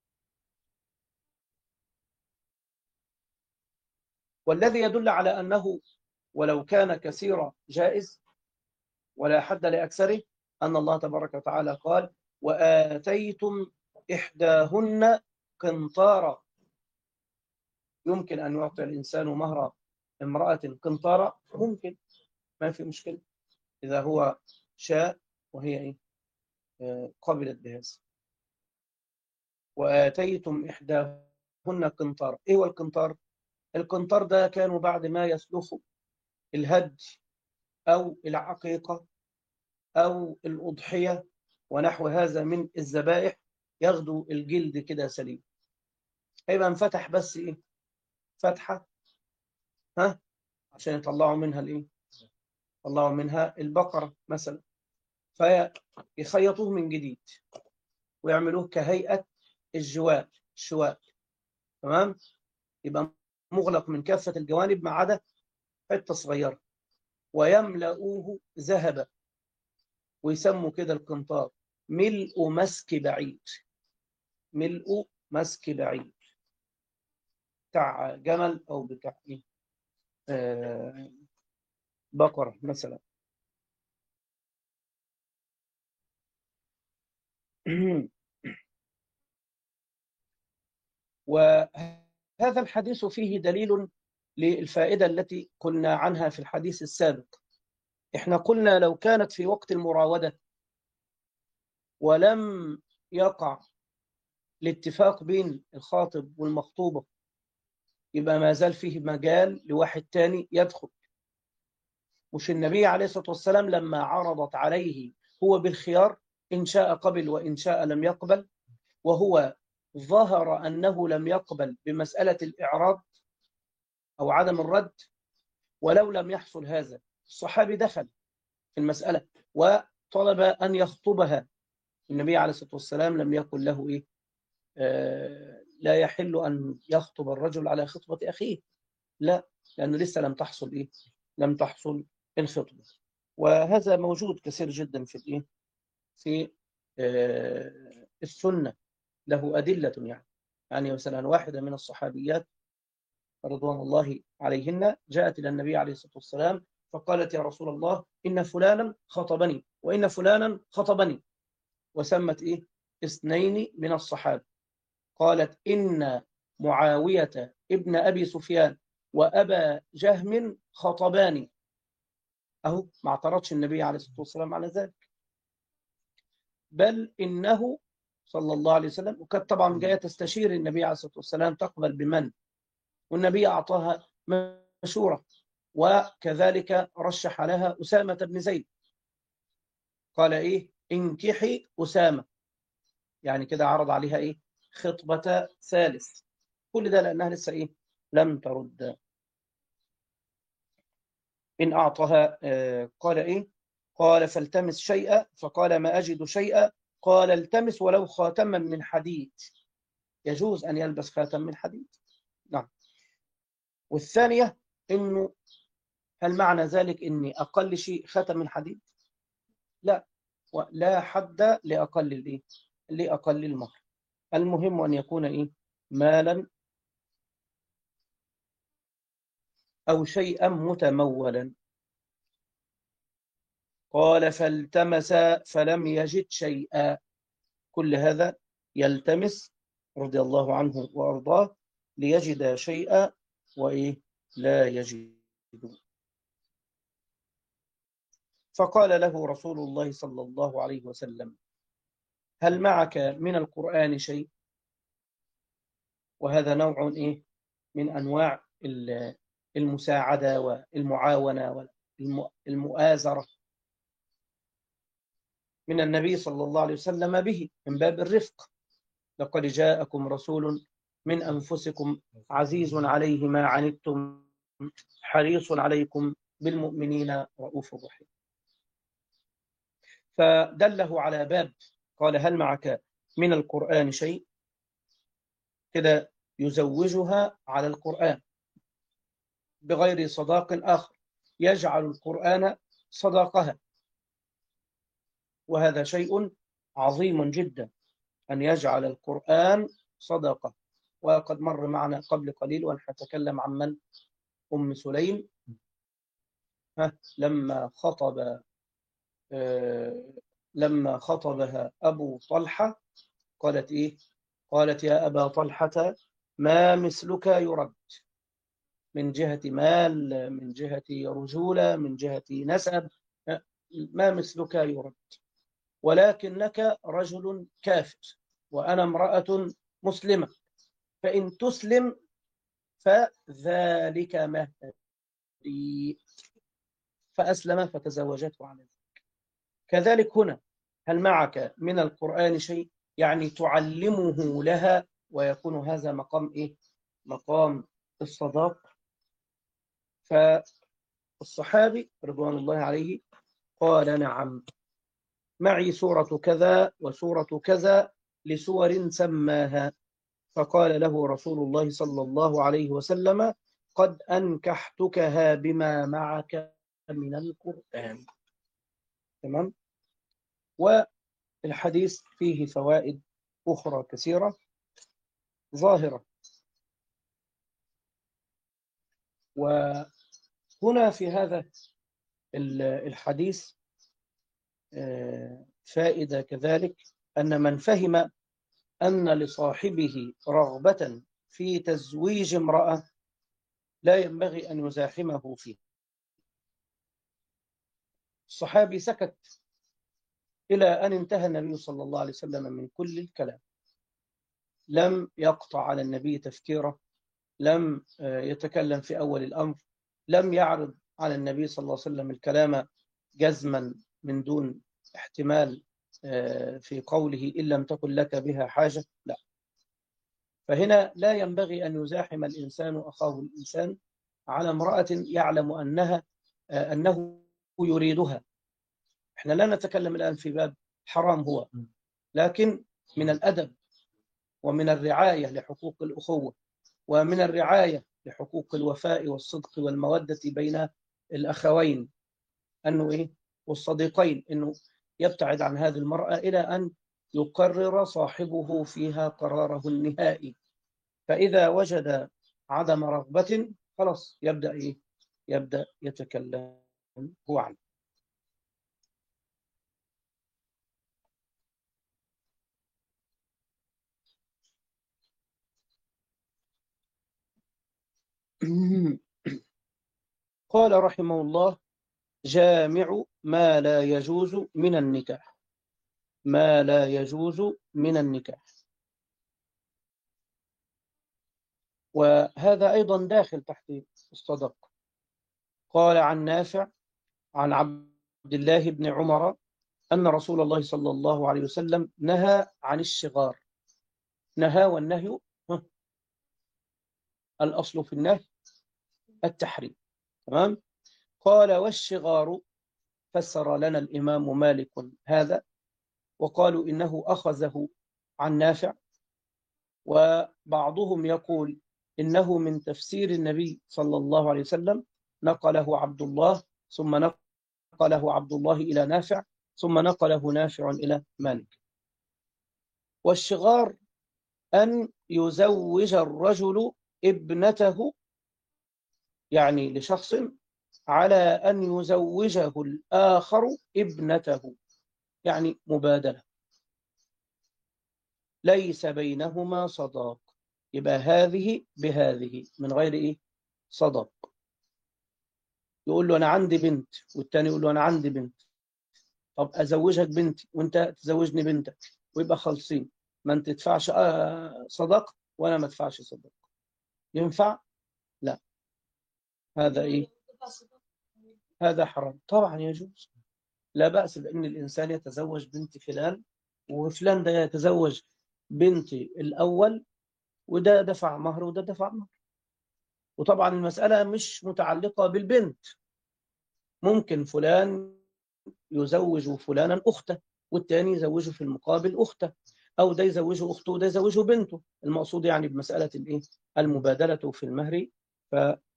والذي يدل على أنه ولو كان كثيرا جائز ولا حد لأكثره أن الله تبارك وتعالى قال: وآتيتم إحداهن قنطارا. يمكن أن يعطي الإنسان مهر امرأة قنطارا، ممكن، ما في مشكلة إذا هو شاء وهي قبلت بهذا. وآتيتم إحداهن قنطارا. إيه هو القنطار؟ القنطار ده كانوا بعد ما يسلخوا الهدي أو العقيقة أو الأضحية ونحو هذا من الذبائح، ياخدوا الجلد كده سليم، هيبقى انفتح بس فتحة، عشان يطلعوا منها يطلعوا منها البقرة مثلا، فيخيطوه من جديد ويعملوه كهيئة الشواك. تمام؟ يبقى مغلق من كافة الجوانب ما عدا حتة صغيرة، ويملؤوه ذهبا، ويسموا كده القنطار ملء مسك بعيد. ملء مسك بعيد، بتاع جمل أو بتاع بقرة مثلا. وهذا الحديث فيه دليل للفائدة التي قلنا عنها في الحديث السابق. احنا قلنا لو كانت في وقت المراودة ولم يقع الاتفاق بين الخاطب والمخطوبة، يبقى ما زال فيه مجال لواحد تاني يدخل. مش النبي عليه الصلاة والسلام لما عرضت عليه هو بالخيار، إن شاء قبل وإن شاء لم يقبل، وهو ظهر أنه لم يقبل بمسألة الإعراض أو عدم الرد. ولو لم يحصل هذا، الصحابي دخل في المسألة وطلب أن يخطبها. النبي عليه الصلاة والسلام لم يقل له لا يحل أن يخطب الرجل على خطبة أخيه، لا، لأنه لسه لم تحصل لم تحصل الخطبة. وهذا موجود كثير جدا في السنة، له أدلة يعني مثلا واحدة من الصحابيات رضوان الله عليهن جاءت إلى النبي عليه الصلاة والسلام فقالت: يا رسول الله، إن فلانا خطبني وإن فلانا خطبني، وسمت اثنين من الصحابة. قالت: إن معاوية ابن أبي سفيان وأبا جهم خطباني. أهو ما اعترضش النبي عليه الصلاة والسلام على ذلك، بل إنه صلى الله عليه وسلم، وكانت طبعا جاية تستشير النبي عليه الصلاة والسلام تقبل بمن، والنبي أعطاها مشورة، وكذلك رشح لها أسامة بن زيد. قال: انكحي أسامة، يعني كده عرض عليها خطبة ثالث. كل ده لأنها لسه لم ترد. إن أعطاها قال قال: فالتمس شيئا. فقال: ما أجد شيئا. قال: التمس ولو خاتما من حديد. يجوز أن يلبس خاتم من حديد، نعم. والثانية إنه هل معنى ذلك إني أقل شيء خاتم من حديد؟ لا، ولا حد لأقل المهر. المهم أن يكون مالا أو شيئا متمولا. قال: فالتمس فلم يجد شيئا. كل هذا يلتمس رضي الله عنه وأرضاه ليجد شيئا وإيه لا يجد. فقال له رسول الله صلى الله عليه وسلم: هل معك من القرآن شيء؟ وهذا نوع إيه من أنواع المساعدة والمعاونة والمؤازرة من النبي صلى الله عليه وسلم به من باب الرفق. لقد جاءكم رسول من أنفسكم عزيز عليه ما عنتم حريص عليكم بالمؤمنين رؤوف رحيم. فدله على باب، قال: هل معك من القرآن شيء؟ كده يزوجها على القرآن بغير صداق آخر، يجعل القرآن صداقها، وهذا شيء عظيم جدا أن يجعل القرآن صداقة. وقد مر معنا قبل قليل ونتكلم عن من؟ أم سليم لما خطبها أبو طلحة قالت إيه؟ قالت: يا أبا طلحة ما مثلك يرد من جهة مال، من جهة رجولة، من جهة نسب، ما مثلك يرد، ولكنك رجل كافر وأنا امرأة مسلمة، فإن تسلم فذلك مهدي. فأسلم فتزوجته على ذلك. كذلك هنا: هل معك من القرآن شيء؟ يعني تعلمه لها، ويكون هذا مقام إيه؟ مقام الصداق. فالصحابي رضوان الله عليه قال: نعم، معي سورة كذا وسورة كذا لسور سماها. فقال له رسول الله صلى الله عليه وسلم: قد أنكحتكها بما معك من القرآن. تمام. والحديث فيه فوائد أخرى كثيرة ظاهرة. وهنا في هذا الحديث فائدة كذلك، أن من فهم أن لصاحبه رغبة في تزويج امرأة لا ينبغي أن يزاحمه فيه. الصحابي سكت إلى أن انتهى النبي صلى الله عليه وسلم من كل الكلام، لم يقطع على النبي تفكيره، لم يتكلم في أول الأمر، لم يعرض على النبي صلى الله عليه وسلم الكلام جزما من دون احتمال في قوله إن لم تكن لك بها حاجة، لا. فهنا لا ينبغي أن يزاحم الإنسان أخاه الإنسان على امرأة يعلم أنه يريدها. احنا لا نتكلم الآن في باب حرام هو، لكن من الأدب ومن الرعاية لحقوق الأخوة ومن الرعاية لحقوق الوفاء والصدق والمودة بين الأخوين أنه إيه والصديقين، أنه يبتعد عن هذه المرأة إلى أن يقرر صاحبه فيها قراره النهائي. فإذا وجد عدم رغبة خلاص يبدأ يتكلم هو عنه. قال رحمه الله: جامع ما لا يجوز من النكاح. ما لا يجوز من النكاح، وهذا أيضا داخل تحت الصدق. قال عن نافع عن عبد الله بن عمر أن رسول الله صلى الله عليه وسلم نهى عن الشغار. نهى، والنهي الأصل في النهي التحريم. تمام. قال: والشغار فسر لنا الإمام مالك هذا، وقالوا إنه أخذه عن نافع، وبعضهم يقول إنه من تفسير النبي صلى الله عليه وسلم، نقله عبد الله ثم نقله عبد الله إلى نافع ثم نقله نافع إلى مالك. والشغار أن يزوج الرجل ابنته، يعني لشخص، على أن يزوجه الآخر ابنته، يعني مبادلة، ليس بينهما صداق. يبقى هذه بهذه من غير إيه؟ صدق. يقول له أنا عندي بنت، والتاني يقول له أنا عندي بنت، طب أزوجك بنتي وأنت تزوجني بنتك، ويبقى خالصين، ما أنت تدفعش صدق وأنا ما أدفعش صدق. ينفع؟ لا. هذا إيه؟ هذا حرام. طبعا يجوز، لا بأس بأن الإنسان يتزوج بنت فلان، وفلان ده يتزوج بنتي الأول، وده دفع مهر وده دفع مهر. وطبعا المسألة مش متعلقة بالبنت، ممكن فلان يزوج فلانا أخته، والتاني يزوجه في المقابل أخته، أو ده يزوجه أخته وده يزوجه بنته. المقصود يعني بمسألة الإيه؟ المبادلة في المهر. ف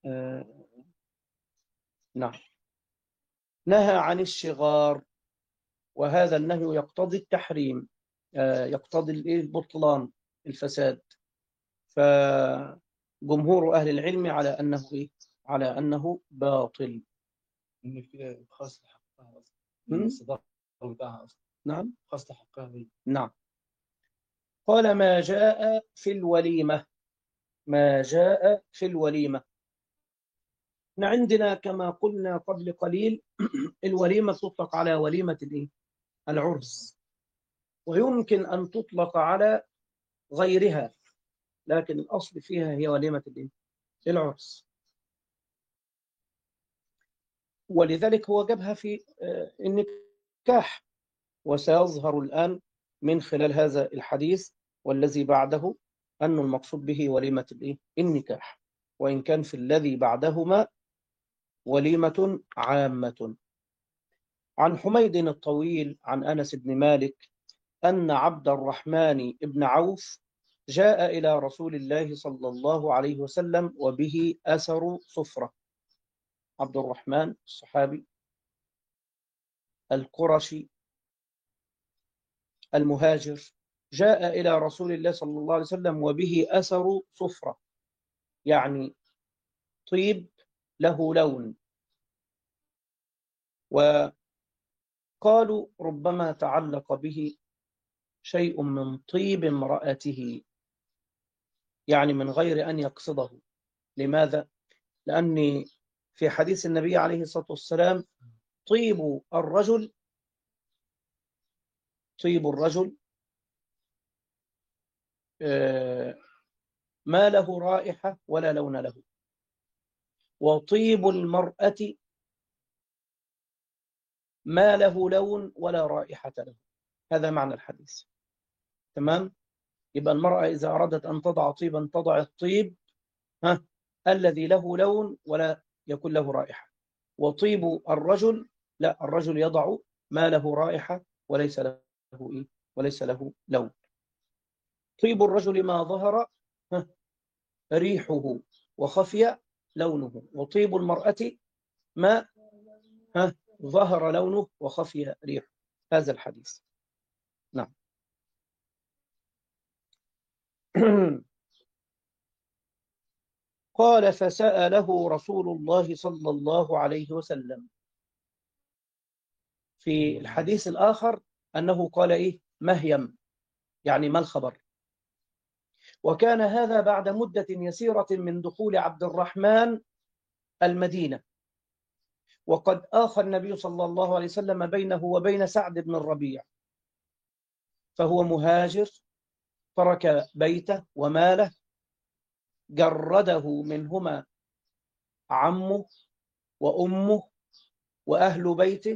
نعم. نهى عن الشغار، وهذا النهي يقتضي التحريم، يقتضي البطلان، الفساد. فجمهور أهل العلم على أنه إيه؟ على أنه باطل. إن في خاص حقها أصلا، م? إن الصداقة بتاعها أصلا نعم. خاص حقها هي. نعم. قال ما جاء في الوليمة. ما جاء في الوليمة. احنا عندنا كما قلنا قبل قليل الوليمة تطلق على وليمة الإيه؟ العرس، ويمكن أن تطلق على غيرها، لكن الأصل فيها هي وليمة الإيه؟ العرس. ولذلك هو جابها في النكاح، وسيظهر الآن من خلال هذا الحديث والذي بعده أن المقصود به وليمة الإيه؟ النكاح، وإن كان في الذي بعدهما وليمة عامة. عن حميد الطويل عن أنس بن مالك أن عبد الرحمن بن عوف جاء إلى رسول الله صلى الله عليه وسلم وبه أثر صفرة. عبد الرحمن الصحابي القرشي المهاجر جاء إلى رسول الله صلى الله عليه وسلم وبه أثر صفرة، يعني طيب له لون. وقالوا ربما تعلق به شيء من طيب امرأته، يعني من غير أن يقصده. لماذا؟ لأن في حديث النبي عليه الصلاة والسلام طيب الرجل، طيب الرجل ما له رائحة ولا لون له، وطيب المرأة ما له لون ولا رائحة له. هذا معنى الحديث. تمام. يبقى المرأة إذا أرادت أن تضع طيبا تضع الطيب الذي له لون ولا يكون له رائحة. وطيب الرجل لا، الرجل يضع ما له رائحة وليس له إيه؟ وليس له لون. طيب الرجل ما ظهر ريحه وخفي لونه، وطيب المرأة ما ظهر لونه وخفي ريحه. هذا الحديث. نعم. قال فسأله رسول الله صلى الله عليه وسلم. في الحديث الآخر أنه قال إيه؟ مهيم، يعني ما الخبر. وكان هذا بعد مدة يسيرة من دخول عبد الرحمن المدينة، وقد آخى النبي صلى الله عليه وسلم بينه وبين سعد بن الربيع، فهو مهاجر ترك بيته وماله، جرده منهما عمه وأمه وأهل بيته،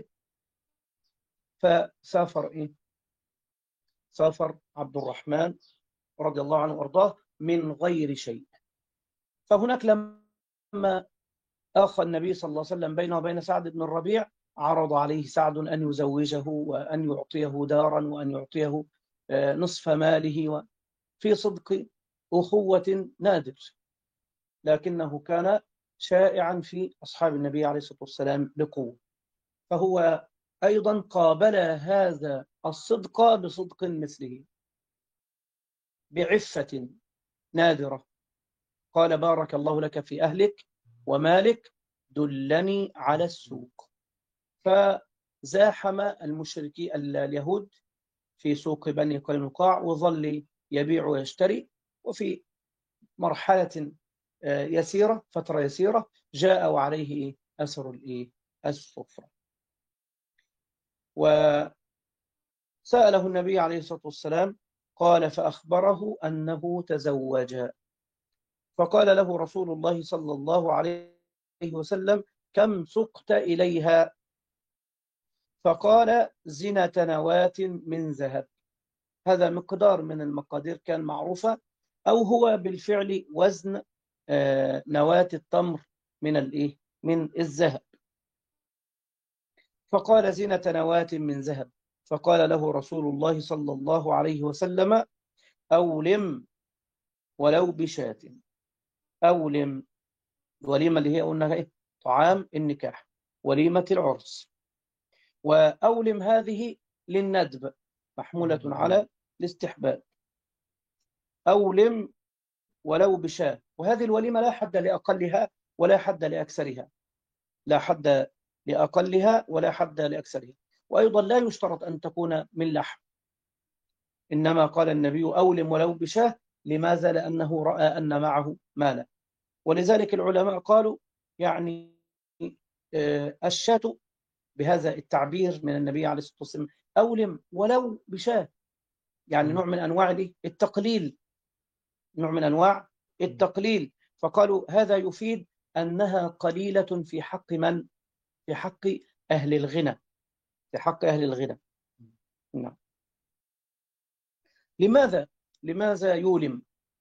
فسافر إيه؟ سافر عبد الرحمن رضي الله عنه وارضاه من غير شيء. فهناك لما آخى النبي صلى الله عليه وسلم بينه وبين سعد بن الربيع، عرض عليه سعد أن يزوجه وأن يعطيه دارا وأن يعطيه نصف ماله، في صدق أخوة نادر، لكنه كان شائعا في أصحاب النبي عليه الصلاة والسلام بقوة. فهو أيضا قابل هذا الصدق بصدق مثله، بعفة نادرة. قال بارك الله لك في أهلك ومالك، دلني على السوق. فزاحم المشركي اليهود في سوق بني قينقاع، وظل يبيع ويشتري. وفي مرحلة يسيرة، فترة يسيرة، جاء وعليه أثر السفرة. وسأله النبي عليه الصلاة والسلام، قال فأخبره أنه تزوج، فقال له رسول الله صلى الله عليه وسلم كم سقت إليها؟ فقال زنة نواة من ذهب. هذا مقدار من المقادير كان معروفة، أو هو بالفعل وزن نواة التمر من الذهب. فقال زنة نواة من ذهب. فقال له رسول الله صلى الله عليه وسلم أولم ولو بشاة. أولم، الوليمة اللي هي قلنا إيه؟ طعام النكاح، وليمة العرس. وأولم هذه للندب، محمولة على الاستحباب. أولم ولو بشاة. وهذه الوليمة لا حد لأقلها ولا حد لأكثرها، لا حد لأقلها ولا حد لأكثرها. وأيضا لا يشترط أن تكون من لحم، إنما قال النبي أولم ولو بشاة. لماذا؟ لأنه رأى أن معه مالا. ولذلك العلماء قالوا يعني الشاة بهذا التعبير من النبي عليه الصلاة والسلام، أولم ولو بشاة، يعني نوع من أنواع التقليل، نوع من أنواع التقليل. فقالوا هذا يفيد أنها قليلة في حق من؟ في حق أهل الغنى، في حق أهل الغنى. نعم. لماذا يولم؟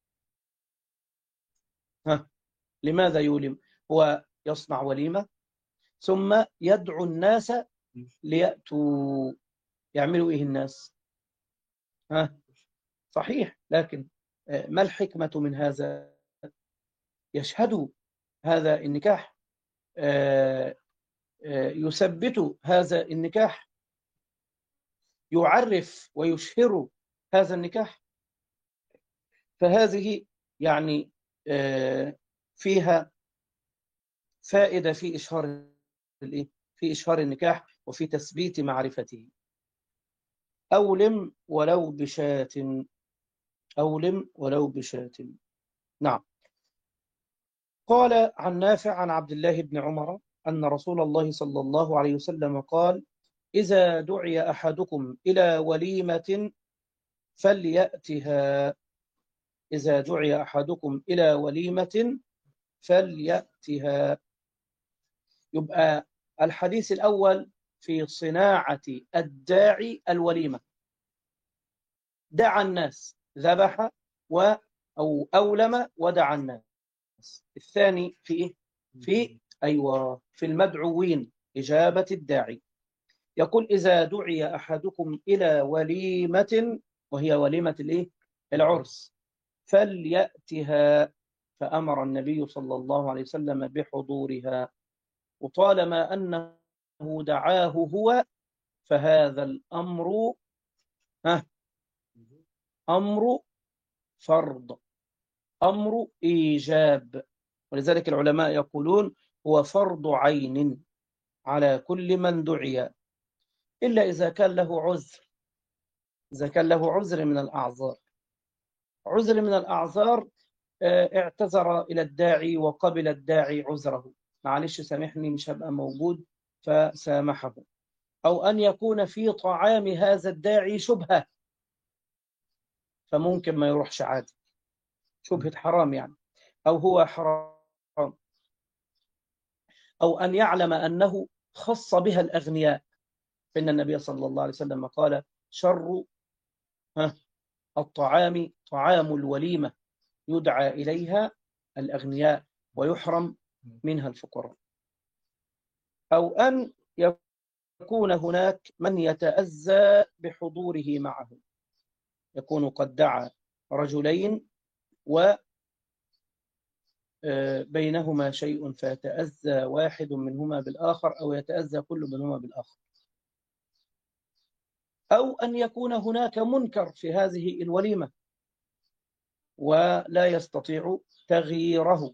لماذا يولم؟ هو يصنع وليمة ثم يدعو الناس ليأتوا. يعملوا إيه الناس؟ صحيح، لكن ما الحكمة من هذا؟ يشهدوا هذا النكاح، يثبت هذا النكاح، يعرف ويشهر هذا النكاح. فهذه يعني فيها فائدة في إشهار النكاح وفي تثبيت معرفته. أولم ولو بشاة، أولم ولو بشاة. نعم. قال عن نافع عن عبد الله بن عمر أن رسول الله صلى الله عليه وسلم قال إذا دعي أحدكم إلى وليمة فليأتها. إذا دعي أحدكم إلى وليمة فليأتها. يبقى الحديث الأول في صناعة الداعي الوليمة، دعا الناس، ذبح أو أولم ودعا الناس. الثاني في إيه؟ في المدعوين، إجابة الداعي. يقول إذا دعي أحدكم إلى وليمة، وهي وليمة العرس، فليأتها. فأمر النبي صلى الله عليه وسلم بحضورها. وطالما أنه دعاه هو فهذا الأمر أمر فرض، أمر إيجاب. ولذلك العلماء يقولون هو فرض عين على كل من دعي، إلا إذا كان له عذر، إذا كان له عذر من الأعذار. عذر من الأعذار، اعتذر إلى الداعي وقبل الداعي عذره، معلش سامحني مش هبقى موجود، فسامحه. أو أن يكون في طعام هذا الداعي شبهة، فممكن ما يروحش عادي، شبهة حرام يعني، أو هو حرام. أو أن يعلم أنه خص بها الأغنياء، فإن النبي صلى الله عليه وسلم قال شر الطعام طعام الوليمة، يدعى إليها الأغنياء ويحرم منها الفقراء. أو أن يكون هناك من يتأذى بحضوره معه، يكون قد دعا رجلين وبينهما شيء فيتأذى واحد منهما بالآخر، أو يتأذى كل منهما بالآخر. أو أن يكون هناك منكر في هذه الوليمة ولا يستطيع تغييره.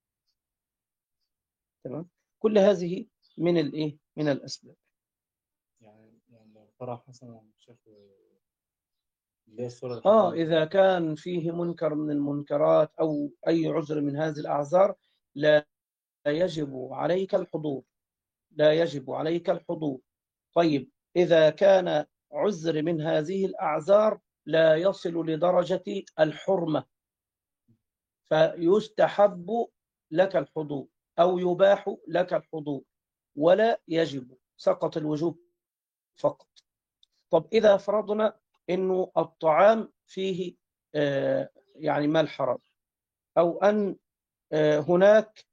تمام. كل هذه من الأسباب. يعني لو فرح مثلا شيخ اللي هي الصورة الحمراء. إذا كان فيه منكر من المنكرات أو أي عذر من هذه الأعذار لا يجب عليك الحضور، لا يجب عليك الحضور. طيب إذا كان عذر من هذه الأعذار لا يصل لدرجة الحرمة فيستحب لك الحضور أو يباح لك الحضور ولا يجب، سقط الوجوب فقط. طب إذا فرضنا أنه الطعام فيه يعني ما الحرام، أو أن هناك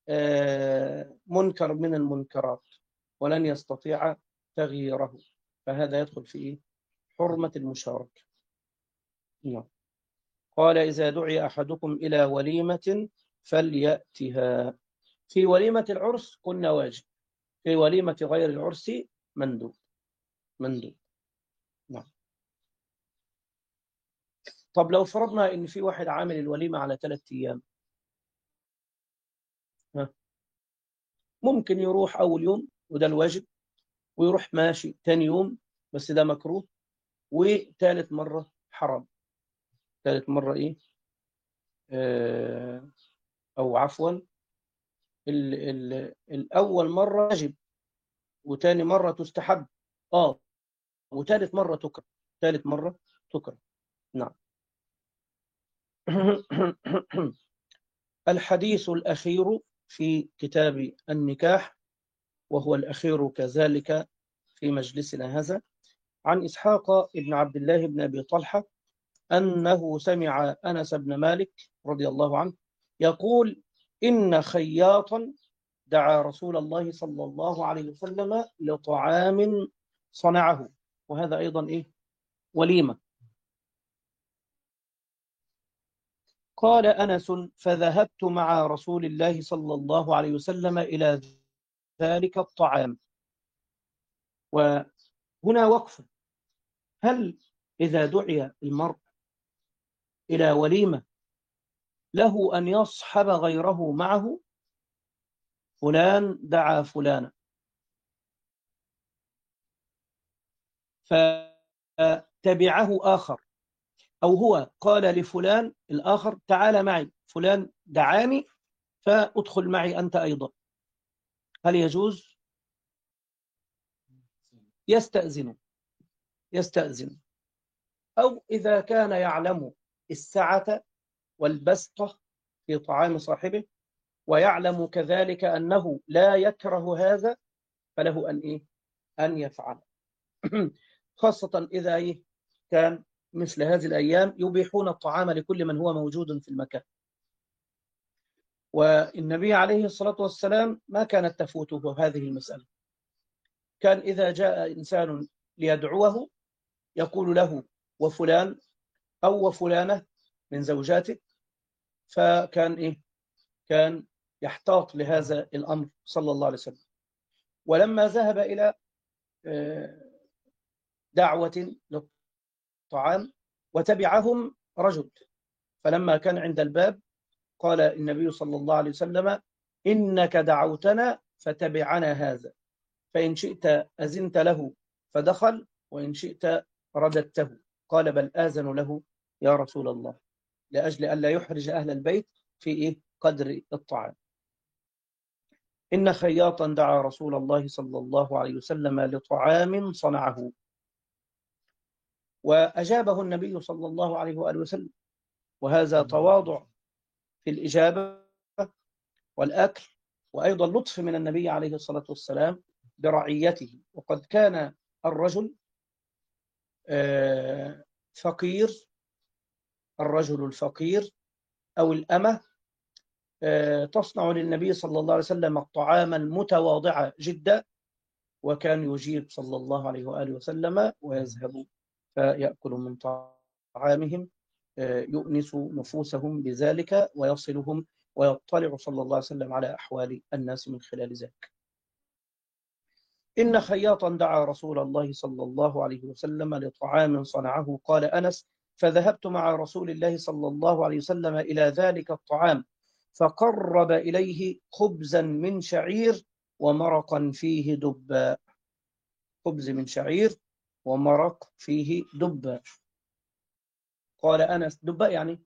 منكر من المنكرات ولن يستطيع تغييره، فهذا يدخل في حرمة المشاركة. نعم. قال إذا دعي أحدكم إلى وليمة فليأتها. في وليمة العرس قلنا واجب، في وليمة غير العرس مندوب. مندوب. نعم. طب لو فرضنا إن في واحد عامل الوليمة على 3 أيام، ممكن يروح أول يوم وده الواجب، ويروح ماشي تاني يوم بس ده مكروه، وثالث مرة حرام. ثالث مرة إيه؟ أو عفوا الأول مرة واجب، وتاني مرة تستحب، وثالث مرة تكره. ثالث مرة تكره. نعم. الحديث الأخير في كتاب النكاح، وهو الأخير كذلك في مجلسنا هذا، عن إسحاق بن عبد الله بن أبي طلحة أنه سمع أنس بن مالك رضي الله عنه يقول إن خياطا دعا رسول الله صلى الله عليه وسلم لطعام صنعه، وهذا أيضا وليمة. قال أنس فذهبت مع رسول الله صلى الله عليه وسلم إلى ذلك الطعام. وهنا وقف، هل إذا دعي المرء إلى وليمة له أن يصحب غيره معه؟ فلان دعا فلانا فتبعه آخر، أو هو قال لفلان الآخر تعال معي، فلان دعاني فأدخل معي أنت أيضا، هل يجوز؟ يستأذن. أو إذا كان يعلم السعة والبسطة في طعام صاحبه ويعلم كذلك أنه لا يكره هذا فله أن يفعل. خاصة إذا كان مثل هذه الأيام يبيحون الطعام لكل من هو موجود في المكان. والنبي عليه الصلاة والسلام ما كانت تفوته هذه المسألة، كان إذا جاء إنسان ليدعوه يقول له وفلان أو وفلانة من زوجاتك، فكان كان يحتاط لهذا الأمر صلى الله عليه وسلم. ولما ذهب إلى دعوة للطعام وتبعهم رجل، فلما كان عند الباب قال النبي صلى الله عليه وسلم إنك دعوتنا فتبعنا هذا، فإن شئت أذنت له فدخل وإن شئت رددته. قال بل آذن له يا رسول الله، لأجل أن لا يحرج أهل البيت في قدر الطعام. إن خياطا دعا رسول الله صلى الله عليه وسلم لطعام صنعه، وأجابه النبي صلى الله عليه وآله وسلم، وهذا تواضع في الإجابة والأكل، وأيضا لطف من النبي عليه الصلاة والسلام برعيته. وقد كان الرجل فقير، الرجل الفقير أو الأمة تصنع للنبي صلى الله عليه وسلم الطعام المتواضع جدا، وكان يجيب صلى الله عليه وآله وسلم ويذهب فيأكل من طعامهم، يؤنس نفوسهم بذلك ويصلهم ويطلع صلى الله عليه وسلم على أحوال الناس من خلال ذلك. إن خياطا دعا رسول الله صلى الله عليه وسلم لطعام صنعه. قال أنس فذهبت مع رسول الله صلى الله عليه وسلم إلى ذلك الطعام فقرب إليه خبزا من شعير ومرقا فيه دباء. خبز من شعير ومرق فيه دباء. قال أنس دباء يعني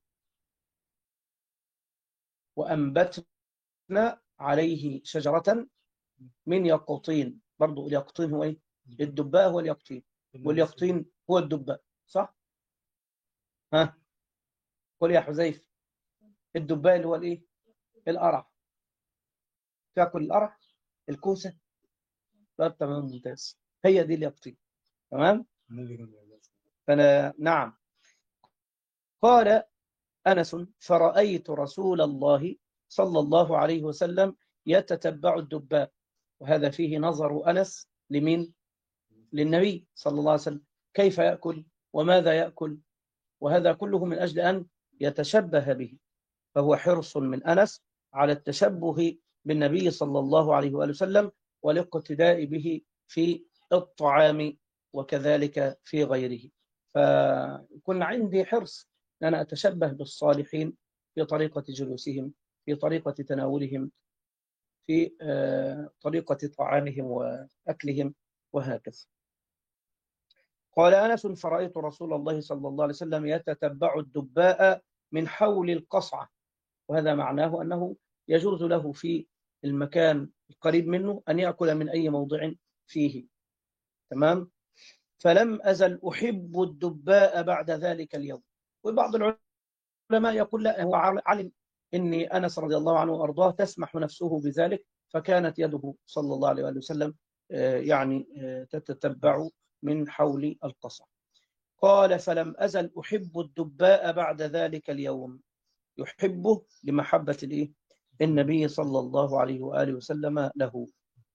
وأنبتنا عليه شجرة من يقطين. برضو اليقطين هو إيه؟ الدباء هو اليقطين، واليقطين هو الدباء، صح؟ ها قل يا حذيفة، الدباء اللي هو الإيه؟ القرع. تاكل القرع، الكوسة. طب تمام ممتاز، هي دي اليقطين. تمام. فأنا نعم. قال أنس فرأيت رسول الله صلى الله عليه وسلم يتتبع الدباء. وهذا فيه نظر أنس لمين؟ للنبي صلى الله عليه وسلم، كيف يأكل وماذا يأكل، وهذا كله من أجل أن يتشبه به. فهو حرص من أنس على التشبه بالنبي صلى الله عليه وآله وسلم والاقتداء به في الطعام وكذلك في غيره. فكن عندي حرص أن أنا أتشبه بالصالحين في طريقة جلوسهم، في طريقة تناولهم، في طريقة طعامهم وأكلهم وهكذا. قال أنس فرأيت رسول الله صلى الله عليه وسلم يتتبع الدباء من حول القصعة. وهذا معناه أنه يجوز له في المكان القريب منه أن يأكل من أي موضع فيه. تمام. فلم أزل أحب الدباء بعد ذلك اليوم. وبعض العلماء يقول لا، هو علم أن أنس رضي الله عنه وأرضاه تسمح نفسه بذلك، فكانت يده صلى الله عليه وسلم يعني تتتبع من حول القصع. قال فلم أزل أحب الدباء بعد ذلك اليوم. يحبه لمحبة النبي صلى الله عليه وآله وسلم له.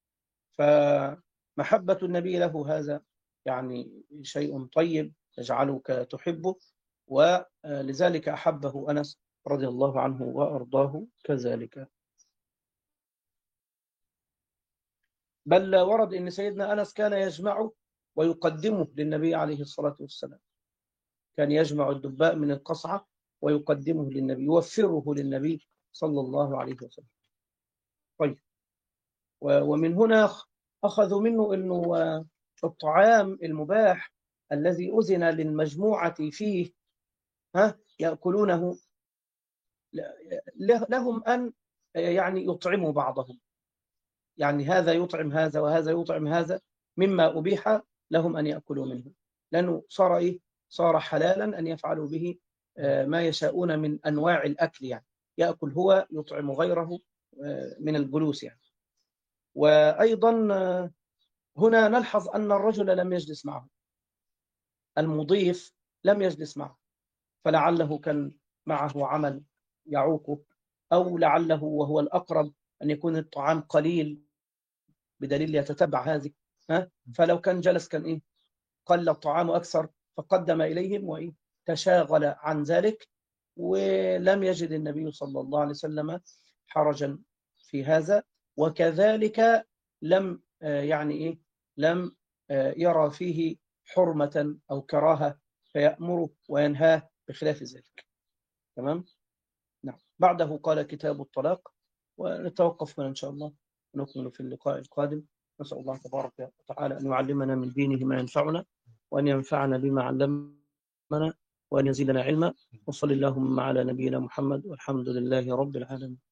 فمحبة النبي له هذا يعني شيء طيب يجعلك تحبه، ولذلك أحبه أنس رضي الله عنه وأرضاه كذلك. بل ورد أن سيدنا أنس كان يجمعه ويقدمه للنبي عليه الصلاة والسلام. كان يجمع الدباء من القصعة ويقدمه للنبي، يوفره للنبي صلى الله عليه وسلم. طيب، ومن هنا أخذوا منه أنه الطعام المباح الذي أذن للمجموعة فيه يأكلونه، لهم أن يعني يطعموا بعضهم. يعني هذا يطعم هذا وهذا يطعم هذا مما أبيح لهم أن يأكلوا منه، لأنه صار صار حلالا أن يفعلوا به ما يشاءون من أنواع الأكل. يعني يأكل هو يطعم غيره من الجلوس يعني. وأيضا هنا نلحظ أن الرجل لم يجلس معه، المضيف لم يجلس معه، فلعله كان معه عمل يعوقه، أو لعله وهو الأقرب أن يكون الطعام قليل بدليل يتتبع هذه. فلو كان جلس كان قل الطعام أكثر، فقدم إليهم تشاغل عن ذلك. ولم يجد النبي صلى الله عليه وسلم حرجا في هذا، وكذلك لم لم يرى فيه حرمة أو كراهة فيأمره وينهاه بخلاف ذلك. تمام. نعم. بعده قال كتاب الطلاق، ونتوقف هنا إن شاء الله، ونكمل في اللقاء القادم. نسأل الله تبارك وتعالى أن يعلمنا من دينه ما ينفعنا، وأن ينفعنا بما علمنا، وأن يزيدنا علما. وصل اللهم على نبينا محمد، والحمد لله رب العالمين.